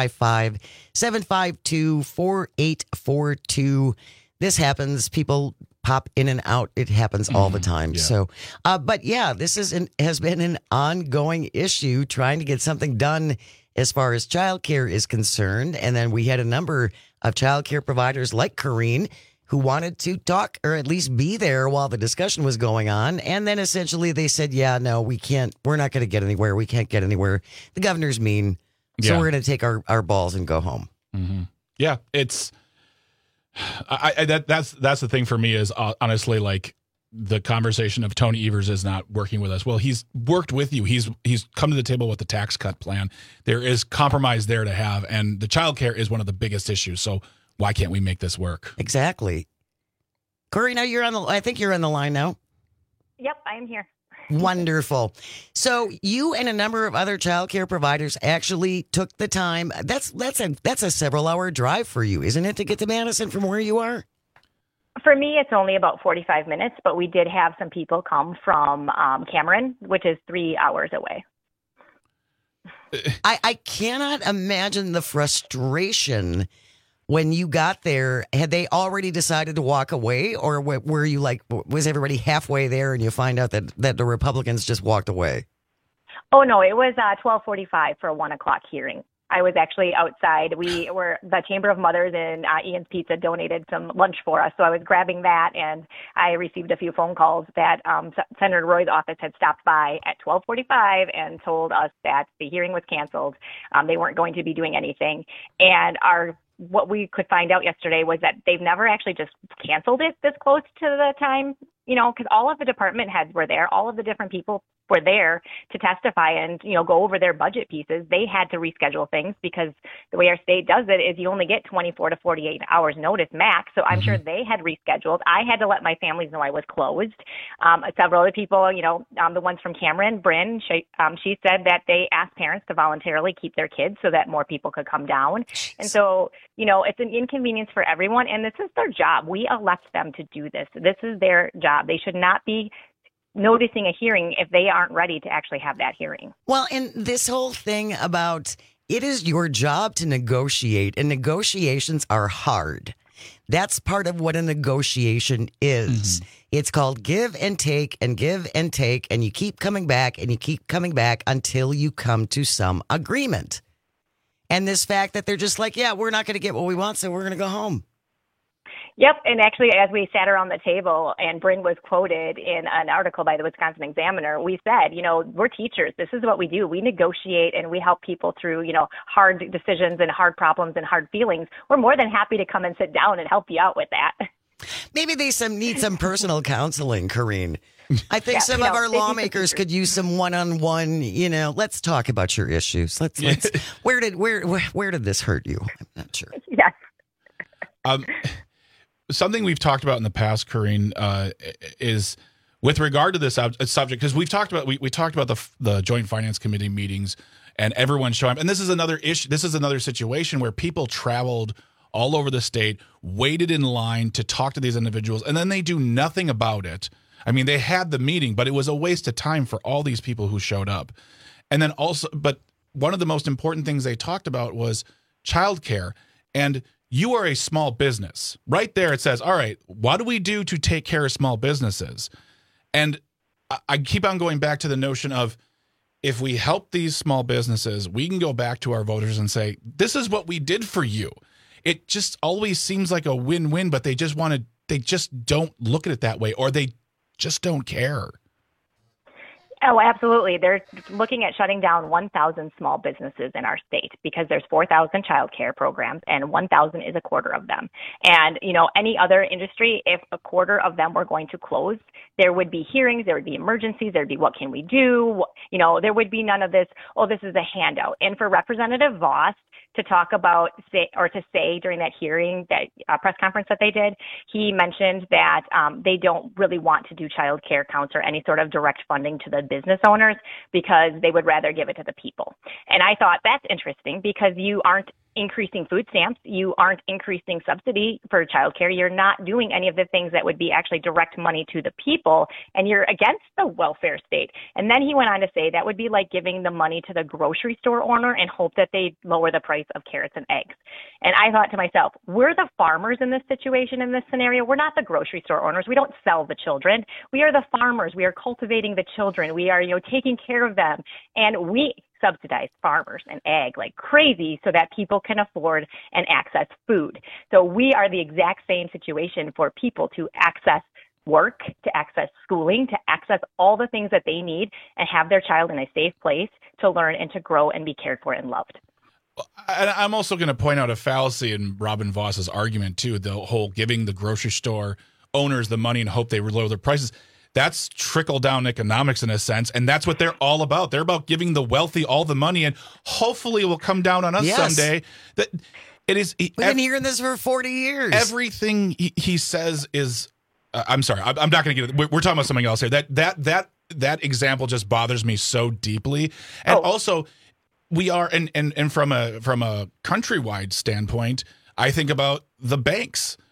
855-752-4842. This happens. People pop in and out. It happens all the time. Yeah. So, but yeah, this has been an ongoing issue trying to get something done as far as childcare is concerned. And then we had a number of childcare providers like Corrine who wanted to talk or at least be there while the discussion was going on. And then essentially they said, yeah, no, we can't. We're not going to get anywhere. We can't get anywhere. The governor's mean. So we're going to take our balls and go home. Mm-hmm. Yeah, it's that's the thing for me is honestly like the conversation of Tony Evers is not working with us. Well, he's worked with you. He's come to the table with the tax cut plan. There is compromise there to have, and the childcare is one of the biggest issues. So why can't we make this work? Exactly. Corrine, I think you're on the line now. Yep, I am here. Wonderful. So you and a number of other childcare providers actually took the time. That's a several-hour drive for you, isn't it, to get to Madison from where you are? For me, it's only about 45 minutes, but we did have some people come from Cameron, which is 3 hours away. I cannot imagine the frustration when you got there. Had they already decided to walk away, or were you like, was everybody halfway there and you find out that the Republicans just walked away? Oh, no, it was 12:45 for a 1 o'clock hearing. I was actually outside. The Chamber of Mothers and Ian's Pizza donated some lunch for us. So I was grabbing that, and I received a few phone calls that Senator Roy's office had stopped by at 12:45 and told us that the hearing was canceled. They weren't going to be doing anything. And what we could find out yesterday was that they've never actually just canceled it this close to the time, because all of the department heads were there. All of the different people were there to testify and, go over their budget pieces. They had to reschedule things because the way our state does it is you only get 24 to 48 hours notice max. So I'm sure they had rescheduled. I had to let my families know I was closed. Several other people, the ones from Cameron, Bryn, she said that they asked parents to voluntarily keep their kids so that more people could come down. And so, it's an inconvenience for everyone. And this is their job. We elect them to do this. This is their job. They should not be noticing a hearing if they aren't ready to actually have that hearing. Well, and this whole thing about it is your job to negotiate, and negotiations are hard. That's part of what a negotiation is. It's called give and take and give and take, and you keep coming back and you keep coming back until you come to some agreement. And this fact that they're just like, yeah, we're not going to get what we want, so we're going to go home. Yep. And actually, as we sat around the table and Bryn was quoted in an article by the Wisconsin Examiner, we said, we're teachers. This is what we do. We negotiate and we help people through, hard decisions and hard problems and hard feelings. We're more than happy to come and sit down and help you out with that. Maybe they need some personal counseling, Corrine. I think some of our lawmakers could use some one-on-one, let's talk about your issues. Let's where did this hurt you? I'm not sure. Yes. Something we've talked about in the past, Corrine, is with regard to this subject, because we talked about the Joint Finance Committee meetings and everyone showing up. And this is another issue. This is another situation where people traveled all over the state, waited in line to talk to these individuals, and then they do nothing about it. I mean, they had the meeting, but it was a waste of time for all these people who showed up. And then also, but one of the most important things they talked about was childcare. And you are a small business. Right there it says, all right, what do we do to take care of small businesses? And I keep on going back to the notion of if we help these small businesses, we can go back to our voters and say, this is what we did for you. It just always seems like a win-win, but they just don't look at it that way, or they just don't care. Oh, absolutely. They're looking at shutting down 1,000 small businesses in our state because there's 4,000 child care programs and 1,000 is a quarter of them. And, any other industry, if a quarter of them were going to close, there would be hearings, there would be emergencies, there'd be what can we do? There would be none of this, this is a handout. And for Representative Voss to talk about, to say during that hearing, that press conference that they did, he mentioned that they don't really want to do child care counts or any sort of direct funding to the business owners because they would rather give it to the people. And I thought that's interesting because you aren't increasing food stamps, you aren't increasing subsidy for childcare, you're not doing any of the things that would be actually direct money to the people, and you're against the welfare state. And then he went on to say that would be like giving the money to the grocery store owner and hope that they lower the price of carrots and eggs. And I thought to myself, we're the farmers in this situation, in this scenario. We're not the grocery store owners. We don't sell the children. We are the farmers. We are cultivating the children. We are, taking care of them. And we subsidize farmers and ag like crazy so that people can afford and access food. So we are the exact same situation for people to access work, to access schooling, to access all the things that they need and have their child in a safe place to learn and to grow and be cared for and loved. I'm also going to point out a fallacy in Robin Voss's argument, too, the whole giving the grocery store owners the money and hope they lower their prices. That's trickle-down economics in a sense, and that's what they're all about. They're about giving the wealthy all the money, and hopefully it will come down on us someday. That it is. We've been hearing this for 40 years. Everything he says is. I'm sorry. I'm not going to get it. We're talking about something else here. That example just bothers me so deeply, and also we are and from a countrywide standpoint, I think about the banks.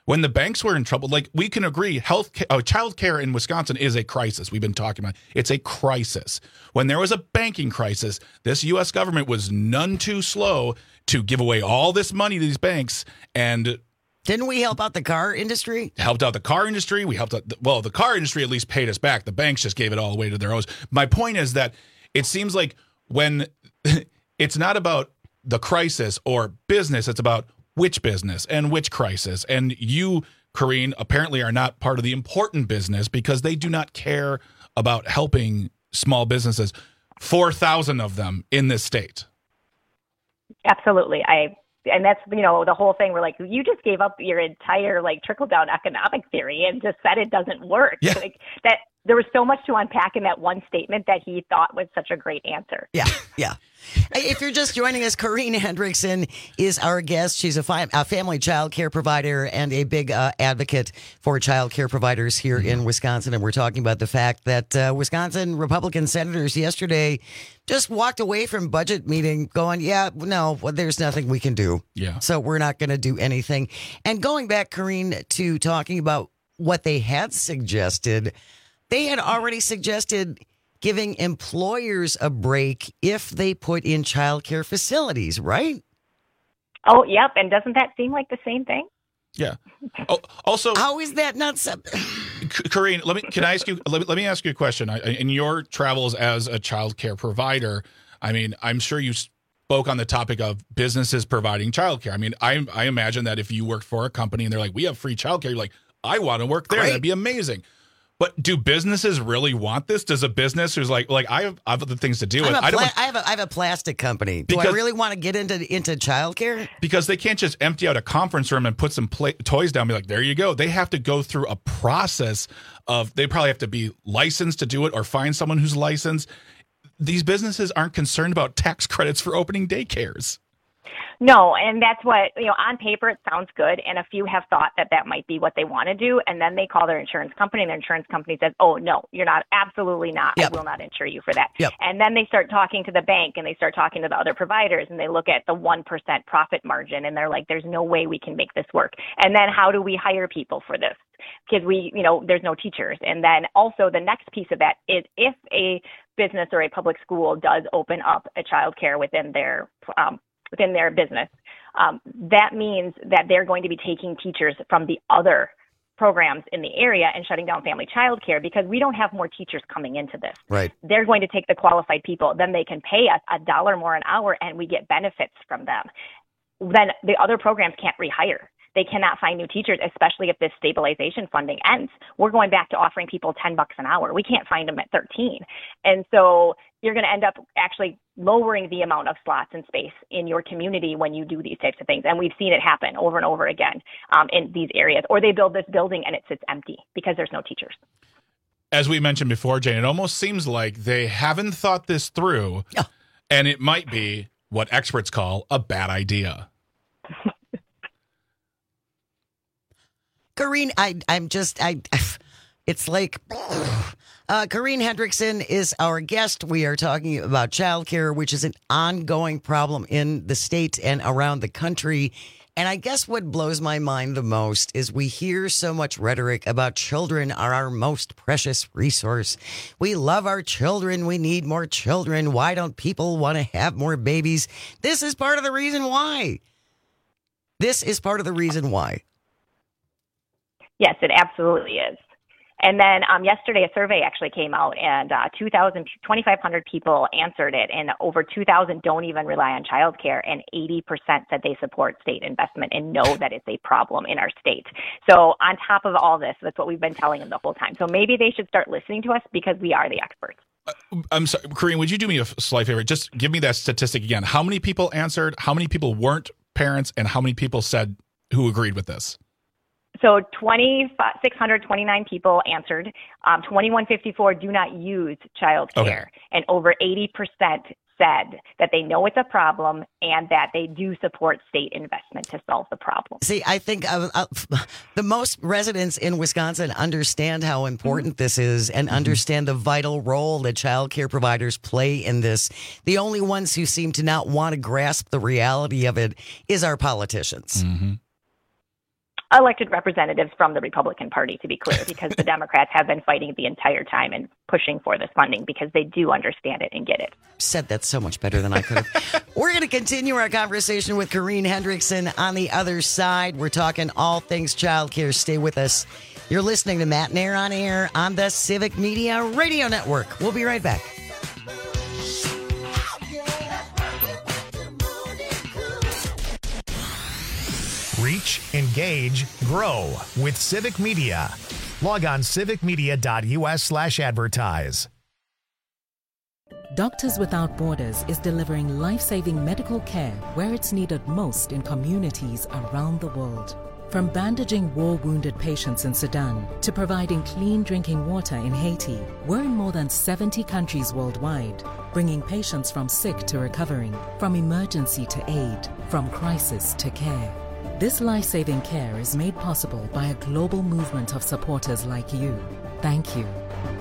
When the banks were in trouble, like we can agree, child care in Wisconsin is a crisis. We've been talking about it's a crisis. When there was a banking crisis, this U.S. government was none too slow to give away all this money to these banks. And didn't we help out the car industry? Helped out the car industry. We helped out, the car industry at least paid us back. The banks just gave it all away to their owners. My point is that it seems like when it's not about the crisis or business, it's about which business and which crisis. And you, Karine, apparently are not part of the important business because they do not care about helping small businesses, 4,000 of them in this state. Absolutely. And that's, the whole thing. We're like, you just gave up your entire trickle down economic theory and just said it doesn't work. Yeah. That there was so much to unpack in that one statement that he thought was such a great answer. Yeah. If you're just joining us, Karine Hendrickson is our guest. She's a family child care provider and a big advocate for child care providers here in Wisconsin. And we're talking about the fact that Wisconsin Republican senators yesterday just walked away from budget meeting going, there's nothing we can do. Yeah. So we're not going to do anything. And going back, Karine, to talking about what they had suggested, they had already suggested giving employers a break if they put in child care facilities, right? Oh, yep. And doesn't that seem like the same thing? Yeah. Oh, also, how is that not? Karine, let me ask you a question. In your travels as a child care provider, I mean, I'm sure you spoke on the topic of businesses providing child care. I mean, I imagine that if you worked for a company and they're like, we have free child care, you're like, I want to work there. Great. That'd be amazing. But do businesses really want this? Does a business who's like I have other things to do with? I have a plastic company. Do I really want to get into childcare? Because they can't just empty out a conference room and put some toys down and be like, there you go. They have to go through a process of, they probably have to be licensed to do it or find someone who's licensed. These businesses aren't concerned about tax credits for opening daycares. No, and that's what, on paper it sounds good, and a few have thought that might be what they want to do, and then they call their insurance company, and their insurance company says, oh, no, you're not, absolutely not, I will not insure you for that. Yep. And then they start talking to the bank, and they start talking to the other providers, and they look at the 1% profit margin, and they're like, there's no way we can make this work. And then how do we hire people for this? Because there's no teachers. And then also the next piece of that is if a business or a public school does open up a child care within their business, that means that they're going to be taking teachers from the other programs in the area and shutting down family child care because we don't have more teachers coming into this. Right. They're going to take the qualified people. Then they can pay us $1 more an hour and we get benefits from them. Then the other programs can't rehire. They cannot find new teachers, especially if this stabilization funding ends. We're going back to offering people $10 an hour. We can't find them at 13. And so you're going to end up actually lowering the amount of slots and space in your community when you do these types of things. And we've seen it happen over and over again in these areas. Or they build this building and it sits empty because there's no teachers. As we mentioned before, Jane, it almost seems like they haven't thought this through, and it might be what experts call a bad idea. Karine, it's like Karine Hendrickson is our guest. We are talking about childcare, which is an ongoing problem in the state and around the country. And I guess what blows my mind the most is we hear so much rhetoric about children are our most precious resource. We love our children. We need more children. Why don't people want to have more babies? This is part of the reason why. Yes, it absolutely is. And then yesterday, a survey actually came out, and 2,500 people answered it, and over 2,000 don't even rely on childcare, and 80% said they support state investment and know that it's a problem in our state. So on top of all this, that's what we've been telling them the whole time. So maybe they should start listening to us because we are the experts. I'm sorry, Karine, would you do me a slight favor? Just give me that statistic again. How many people answered? How many people weren't parents? And how many people said who agreed with this? So 2,629 people answered. 2,154 do not use child care. Okay. And over 80% said that they know it's a problem and that they do support state investment to solve the problem. See, I think the most residents in Wisconsin understand how important this is and understand the vital role that child care providers play in this. The only ones who seem to not want to grasp the reality of it is our politicians. Mm-hmm. elected representatives from the Republican Party, to be clear, because the Democrats have been fighting the entire time and pushing for this funding because they do understand it and get it. Said that so much better than I could have. We're going to continue our conversation with Corrine Hendrickson on the other side. We're talking all things childcare. Stay with us. You're listening to Matt Nair on Air on the Civic Media Radio Network. We'll be right back. Reach, engage, grow with Civic Media. Log on civicmedia.us/advertise. Doctors Without Borders is delivering life-saving medical care where it's needed most in communities around the world. From bandaging war-wounded patients in Sudan to providing clean drinking water in Haiti, we're in more than 70 countries worldwide, bringing patients from sick to recovering, from emergency to aid, from crisis to care. This life-saving care is made possible by a global movement of supporters like you. Thank you.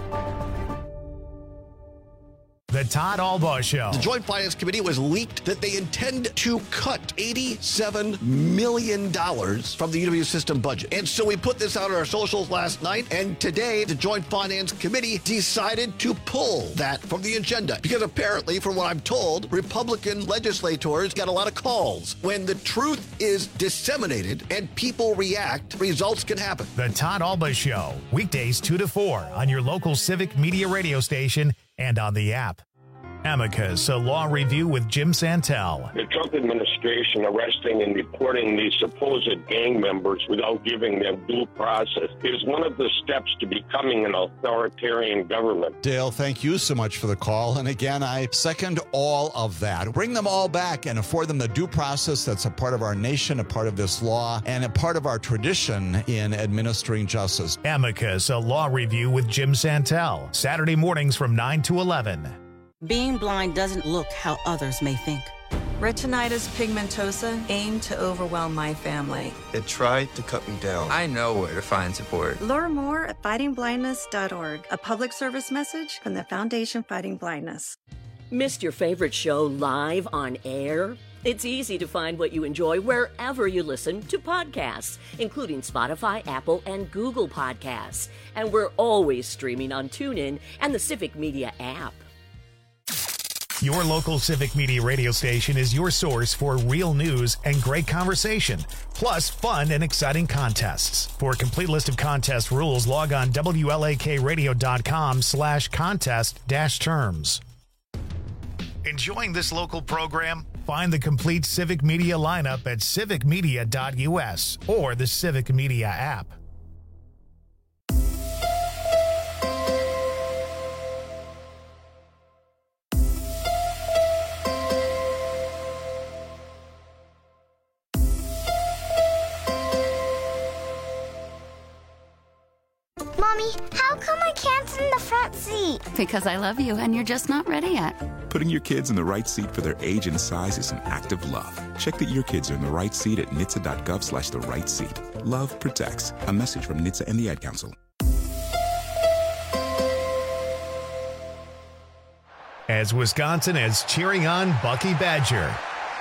The Todd Albaugh Show. The Joint Finance Committee was leaked that they intend to cut $87 million from the UW system budget. And so we put this out on our socials last night, and today the Joint Finance Committee decided to pull that from the agenda. Because apparently, from what I'm told, Republican legislators got a lot of calls. When the truth is disseminated and people react, results can happen. The Todd Albaugh Show, weekdays 2 to 4 on your local Civic Media radio station and on the app. Amicus, a law review with Jim Santel. The Trump administration arresting and deporting these supposed gang members without giving them due process is one of the steps to becoming an authoritarian government. Dale, thank you so much for the call. And again, I second all of that. Bring them all back and afford them the due process that's a part of our nation, a part of this law, and a part of our tradition in administering justice. Amicus, a law review with Jim Santel. Saturday mornings from 9 to 11. Being blind doesn't look how others may think. Retinitis pigmentosa aimed to overwhelm my family. It tried to cut me down. I know where to find support. Learn more at fightingblindness.org, a public service message from the Foundation Fighting Blindness. Missed your favorite show live on air? It's easy to find what you enjoy wherever you listen to podcasts, including Spotify, Apple, and Google Podcasts. And we're always streaming on TuneIn and the Civic Media app. Your local Civic Media radio station is your source for real news and great conversation, plus fun and exciting contests. For a complete list of contest rules, log on WLAKradio.com/contest-terms. Enjoying this local program? Find the complete Civic Media lineup at civicmedia.us or the Civic Media app. Mommy, how come I can't sit in the front seat? Because I love you and you're just not ready yet. Putting your kids in the right seat for their age and size is an act of love. Check that your kids are in the right seat at NHTSA.gov/the right seat. Love protects. A message from NHTSA and the Ad Council. As Wisconsin is cheering on Bucky Badger.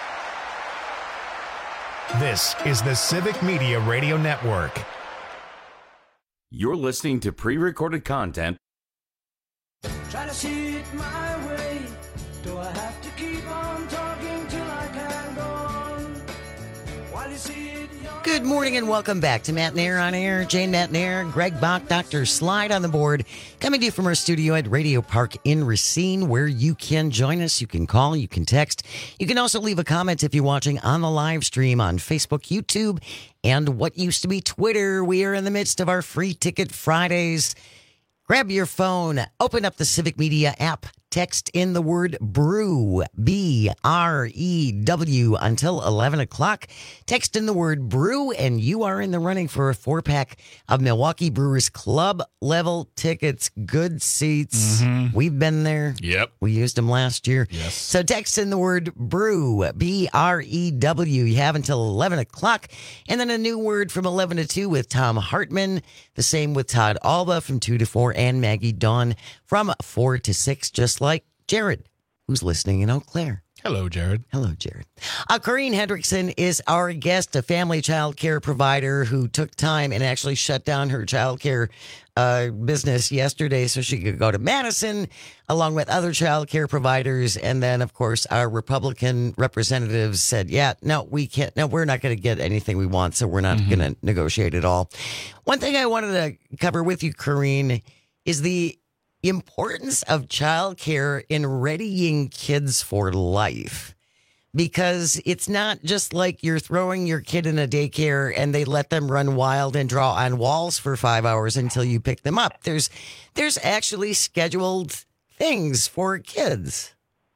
This is the Civic Media Radio Network. You're listening to pre-recorded content. Try to see it my way. Do I have to keep on talking till I can go on? While you see it Good morning and welcome back to Matt Nair on Air. Jane Matt Nair, Greg Bach, Dr. Slide on the board. Coming to you from our studio at Radio Park in Racine, where you can join us. You can call, you can text. You can also leave a comment if you're watching on the live stream on Facebook, YouTube, and what used to be Twitter. We are in the midst of our Free Ticket Fridays. Grab your phone, open up the Civic Media app, text in the word BREW, B-R-E-W, until 11 o'clock. Text in the word BREW, and you are in the running for a 4-pack of Milwaukee Brewers Club level tickets. Good seats. Mm-hmm. We've been there. Yep. We used them last year. Yes. So text in the word BREW, B-R-E-W. You have until 11 o'clock. And then a new word from 11 to 2 with Tom Hartman. The same with Todd Albaugh from 2 to 4 and Maggie Dawn from 4 to 6, just like Jared, who's listening in Eau Claire. Hello, Jared. Hello, Jared. Corrine Hendrickson is our guest, a family child care provider who took time and actually shut down her child care business yesterday so she could go to Madison along with other child care providers. And then, of course, our Republican representatives said, yeah, no, we can't. No, we're not going to get anything we want, so we're not going to negotiate at all. One thing I wanted to cover with you, Corrine, is the importance of childcare in readying kids for life, because it's not just like you're throwing your kid in a daycare and they let them run wild and draw on walls for 5 hours until you pick them up. There's actually scheduled things for kids.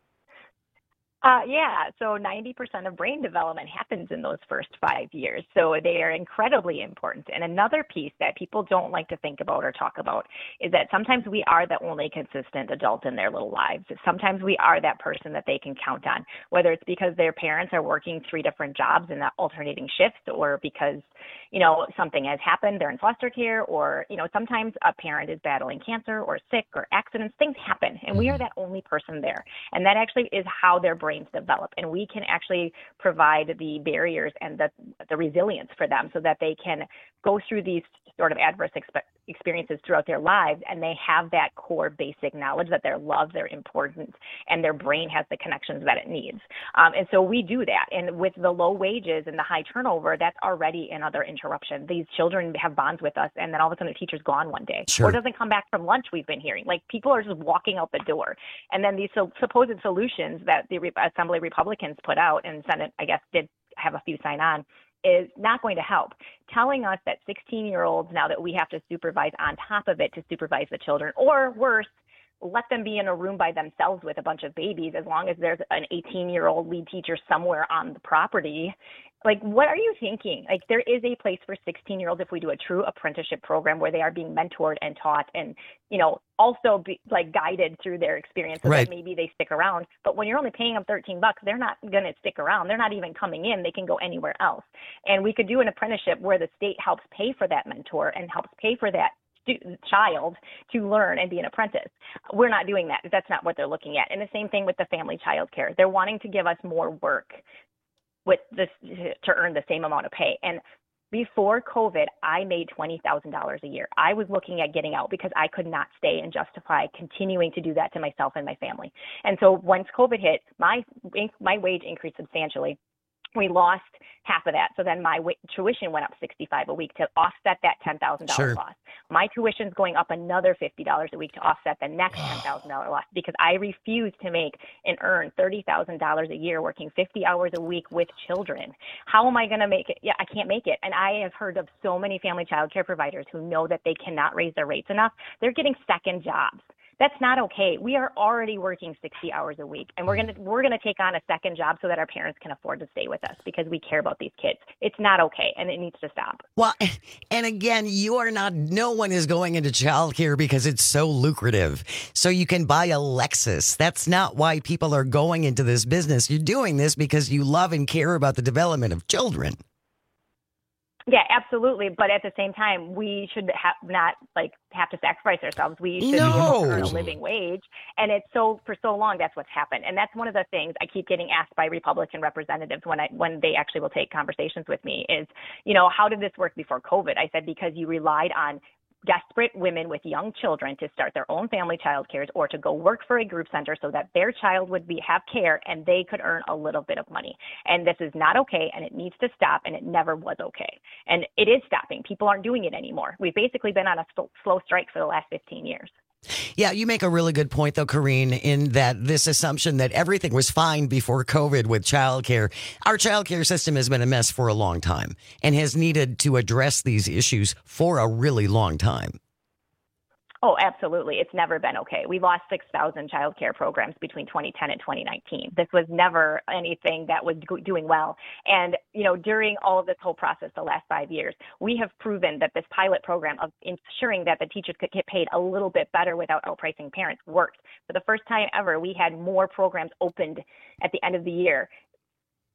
Yeah, so 90% of brain development happens in those first 5 years. So they are incredibly important. And another piece that people don't like to think about or talk about is that sometimes we are the only consistent adult in their little lives. Sometimes we are that person that they can count on, whether it's because their parents are working 3 different jobs in alternating shifts, or because, something has happened, they're in foster care, or, sometimes a parent is battling cancer or sick or accidents. Things happen, and we are that only person there. And that actually is how their brains develop, and we can actually provide the barriers and the resilience for them so that they can go through these sort of adverse experiences throughout their lives, and they have that core basic knowledge that they're loved, they're important, and their brain has the connections that it needs. And so we do that. And with the low wages and the high turnover, that's already another interruption. These children have bonds with us, and then all of a sudden the teacher's gone one day, or doesn't come back from lunch. We've been hearing, like, people are just walking out the door. And then these supposed solutions that the Assembly Republicans put out, and Senate, I guess, did have a few sign on, is not going to help. Telling us that 16-year-olds, now that we have to supervise on top of it to supervise the children, or worse, let them be in a room by themselves with a bunch of babies as long as there's an 18-year-old lead teacher somewhere on the property. Like, what are you thinking? Like, there is a place for 16-year-olds if we do a true apprenticeship program where they are being mentored and taught and, also be like guided through their experience so that maybe they stick around. But when you're only paying them $13, they're not going to stick around. They're not even coming in. They can go anywhere else. And we could do an apprenticeship where the state helps pay for that mentor and helps pay for that child to learn and be an apprentice. We're not doing that. That's not what they're looking at. And the same thing with the family child care. They're wanting to give us more work with this to earn the same amount of pay. And before COVID, I made $20,000 a year. I was looking at getting out because I could not stay and justify continuing to do that to myself and my family. And so once COVID hit, my wage increased substantially. We lost half of that. So then my tuition went up $65 a week to offset that $10,000 loss. My tuition's going up another $50 a week to offset the next $10,000 loss, because I refuse to make and earn $30,000 a year working 50 hours a week with children. How am I going to make it? Yeah, I can't make it. And I have heard of so many family child care providers who know that they cannot raise their rates enough. They're getting second jobs. That's not okay. We are already working 60 hours a week, and we're gonna take on a second job so that our parents can afford to stay with us because we care about these kids. It's not okay, and it needs to stop. Well, and again, no one is going into childcare because it's so lucrative. So you can buy a Lexus. That's not why people are going into this business. You're doing this because you love and care about the development of children. Yeah, absolutely. But at the same time, we should not have to sacrifice ourselves. We should be able to earn a living wage. And it's for so long, that's what's happened. And that's one of the things I keep getting asked by Republican representatives when they actually will take conversations with me is, how did this work before COVID? I said, because you relied on desperate women with young children to start their own family child cares or to go work for a group center so that their child would have care and they could earn a little bit of money. And this is not okay, and it needs to stop, and it never was okay. And it is stopping. People aren't doing it anymore. We've basically been on a slow strike for the last 15 years. Yeah, you make a really good point, though, Corrine, in that this assumption that everything was fine before COVID with childcare. Our childcare system has been a mess for a long time and has needed to address these issues for a really long time. Oh, absolutely. It's never been okay. We lost 6,000 child care programs between 2010 and 2019. This was never anything that was doing well. And, during all of this whole process, the last 5 years, we have proven that this pilot program of ensuring that the teachers could get paid a little bit better without outpricing parents worked. For the first time ever, we had more programs opened at the end of the year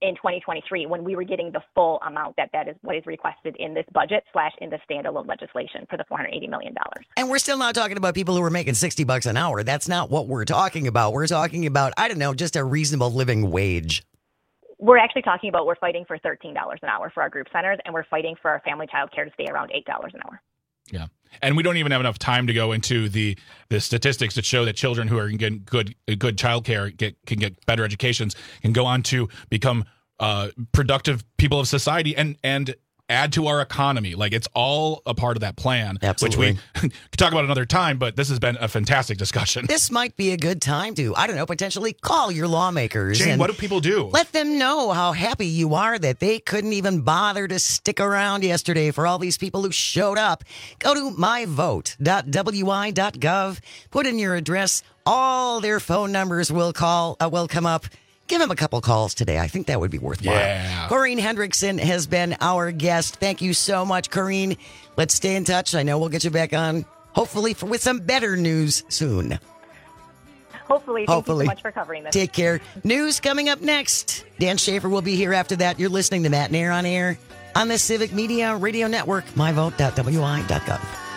in 2023 when we were getting the full amount that is what is requested in this budget / in the standalone legislation for the $480 million. And we're still not talking about people who are making $60 an hour. That's not what we're talking about. We're talking about, I don't know, just a reasonable living wage. We're actually talking about we're fighting for $13 an hour for our group centers, and we're fighting for our family child care to stay around $8 an hour. Yeah. And we don't even have enough time to go into the statistics that show that children who are getting good child care can get better educations, can go on to become productive people of society and add to our economy. Like, it's all a part of that plan. Absolutely. Which we could talk about another time, but this has been a fantastic discussion. This might be a good time to, I don't know, potentially call your lawmakers. Jane, and what do people do? Let them know how happy you are that they couldn't even bother to stick around yesterday for all these people who showed up. Go to myvote.wi.gov, put in your address. All their phone numbers will come up. Give him a couple calls today. I think that would be worthwhile. Yeah. Corrine Hendrickson has been our guest. Thank you so much, Corrine. Let's stay in touch. I know we'll get you back on, hopefully, with some better news soon. Hopefully. Thank you so much for covering this. Take care. News coming up next. Dan Schaefer will be here after that. You're listening to Matt Nair on Air on the Civic Media Radio Network, myvote.wi.gov.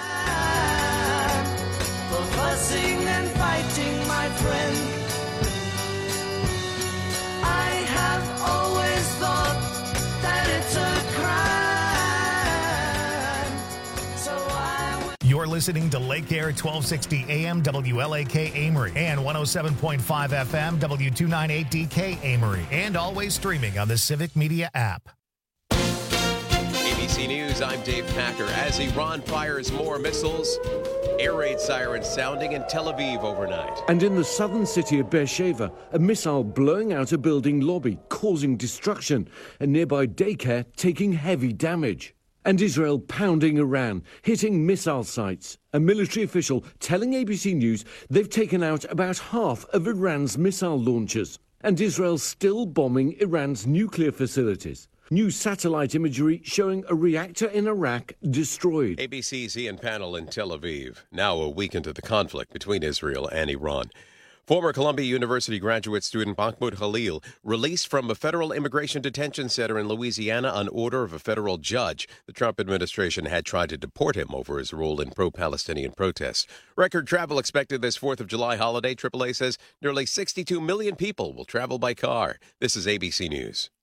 For fussing and fighting, my friend. I have always thought that it's a crime. So You're listening to Lake Air 1260 AM WLAK Amory and 107.5 FM W298DK Amory, and always streaming on the Civic Media app. ABC News, I'm Dave Packer. As Iran fires more missiles, air raid sirens sounding in Tel Aviv overnight. And in the southern city of Beersheba, a missile blowing out a building lobby, causing destruction. A nearby daycare taking heavy damage. And Israel pounding Iran, hitting missile sites. A military official telling ABC News they've taken out about half of Iran's missile launchers. And Israel still bombing Iran's nuclear facilities. New satellite imagery showing a reactor in Iraq destroyed. ABC's Ian Pannell in Tel Aviv, now a week into the conflict between Israel and Iran. Former Columbia University graduate student Mahmoud Khalil released from a federal immigration detention center in Louisiana on order of a federal judge. The Trump administration had tried to deport him over his role in pro-Palestinian protests. Record travel expected this 4th of July holiday. AAA says nearly 62 million people will travel by car. This is ABC News.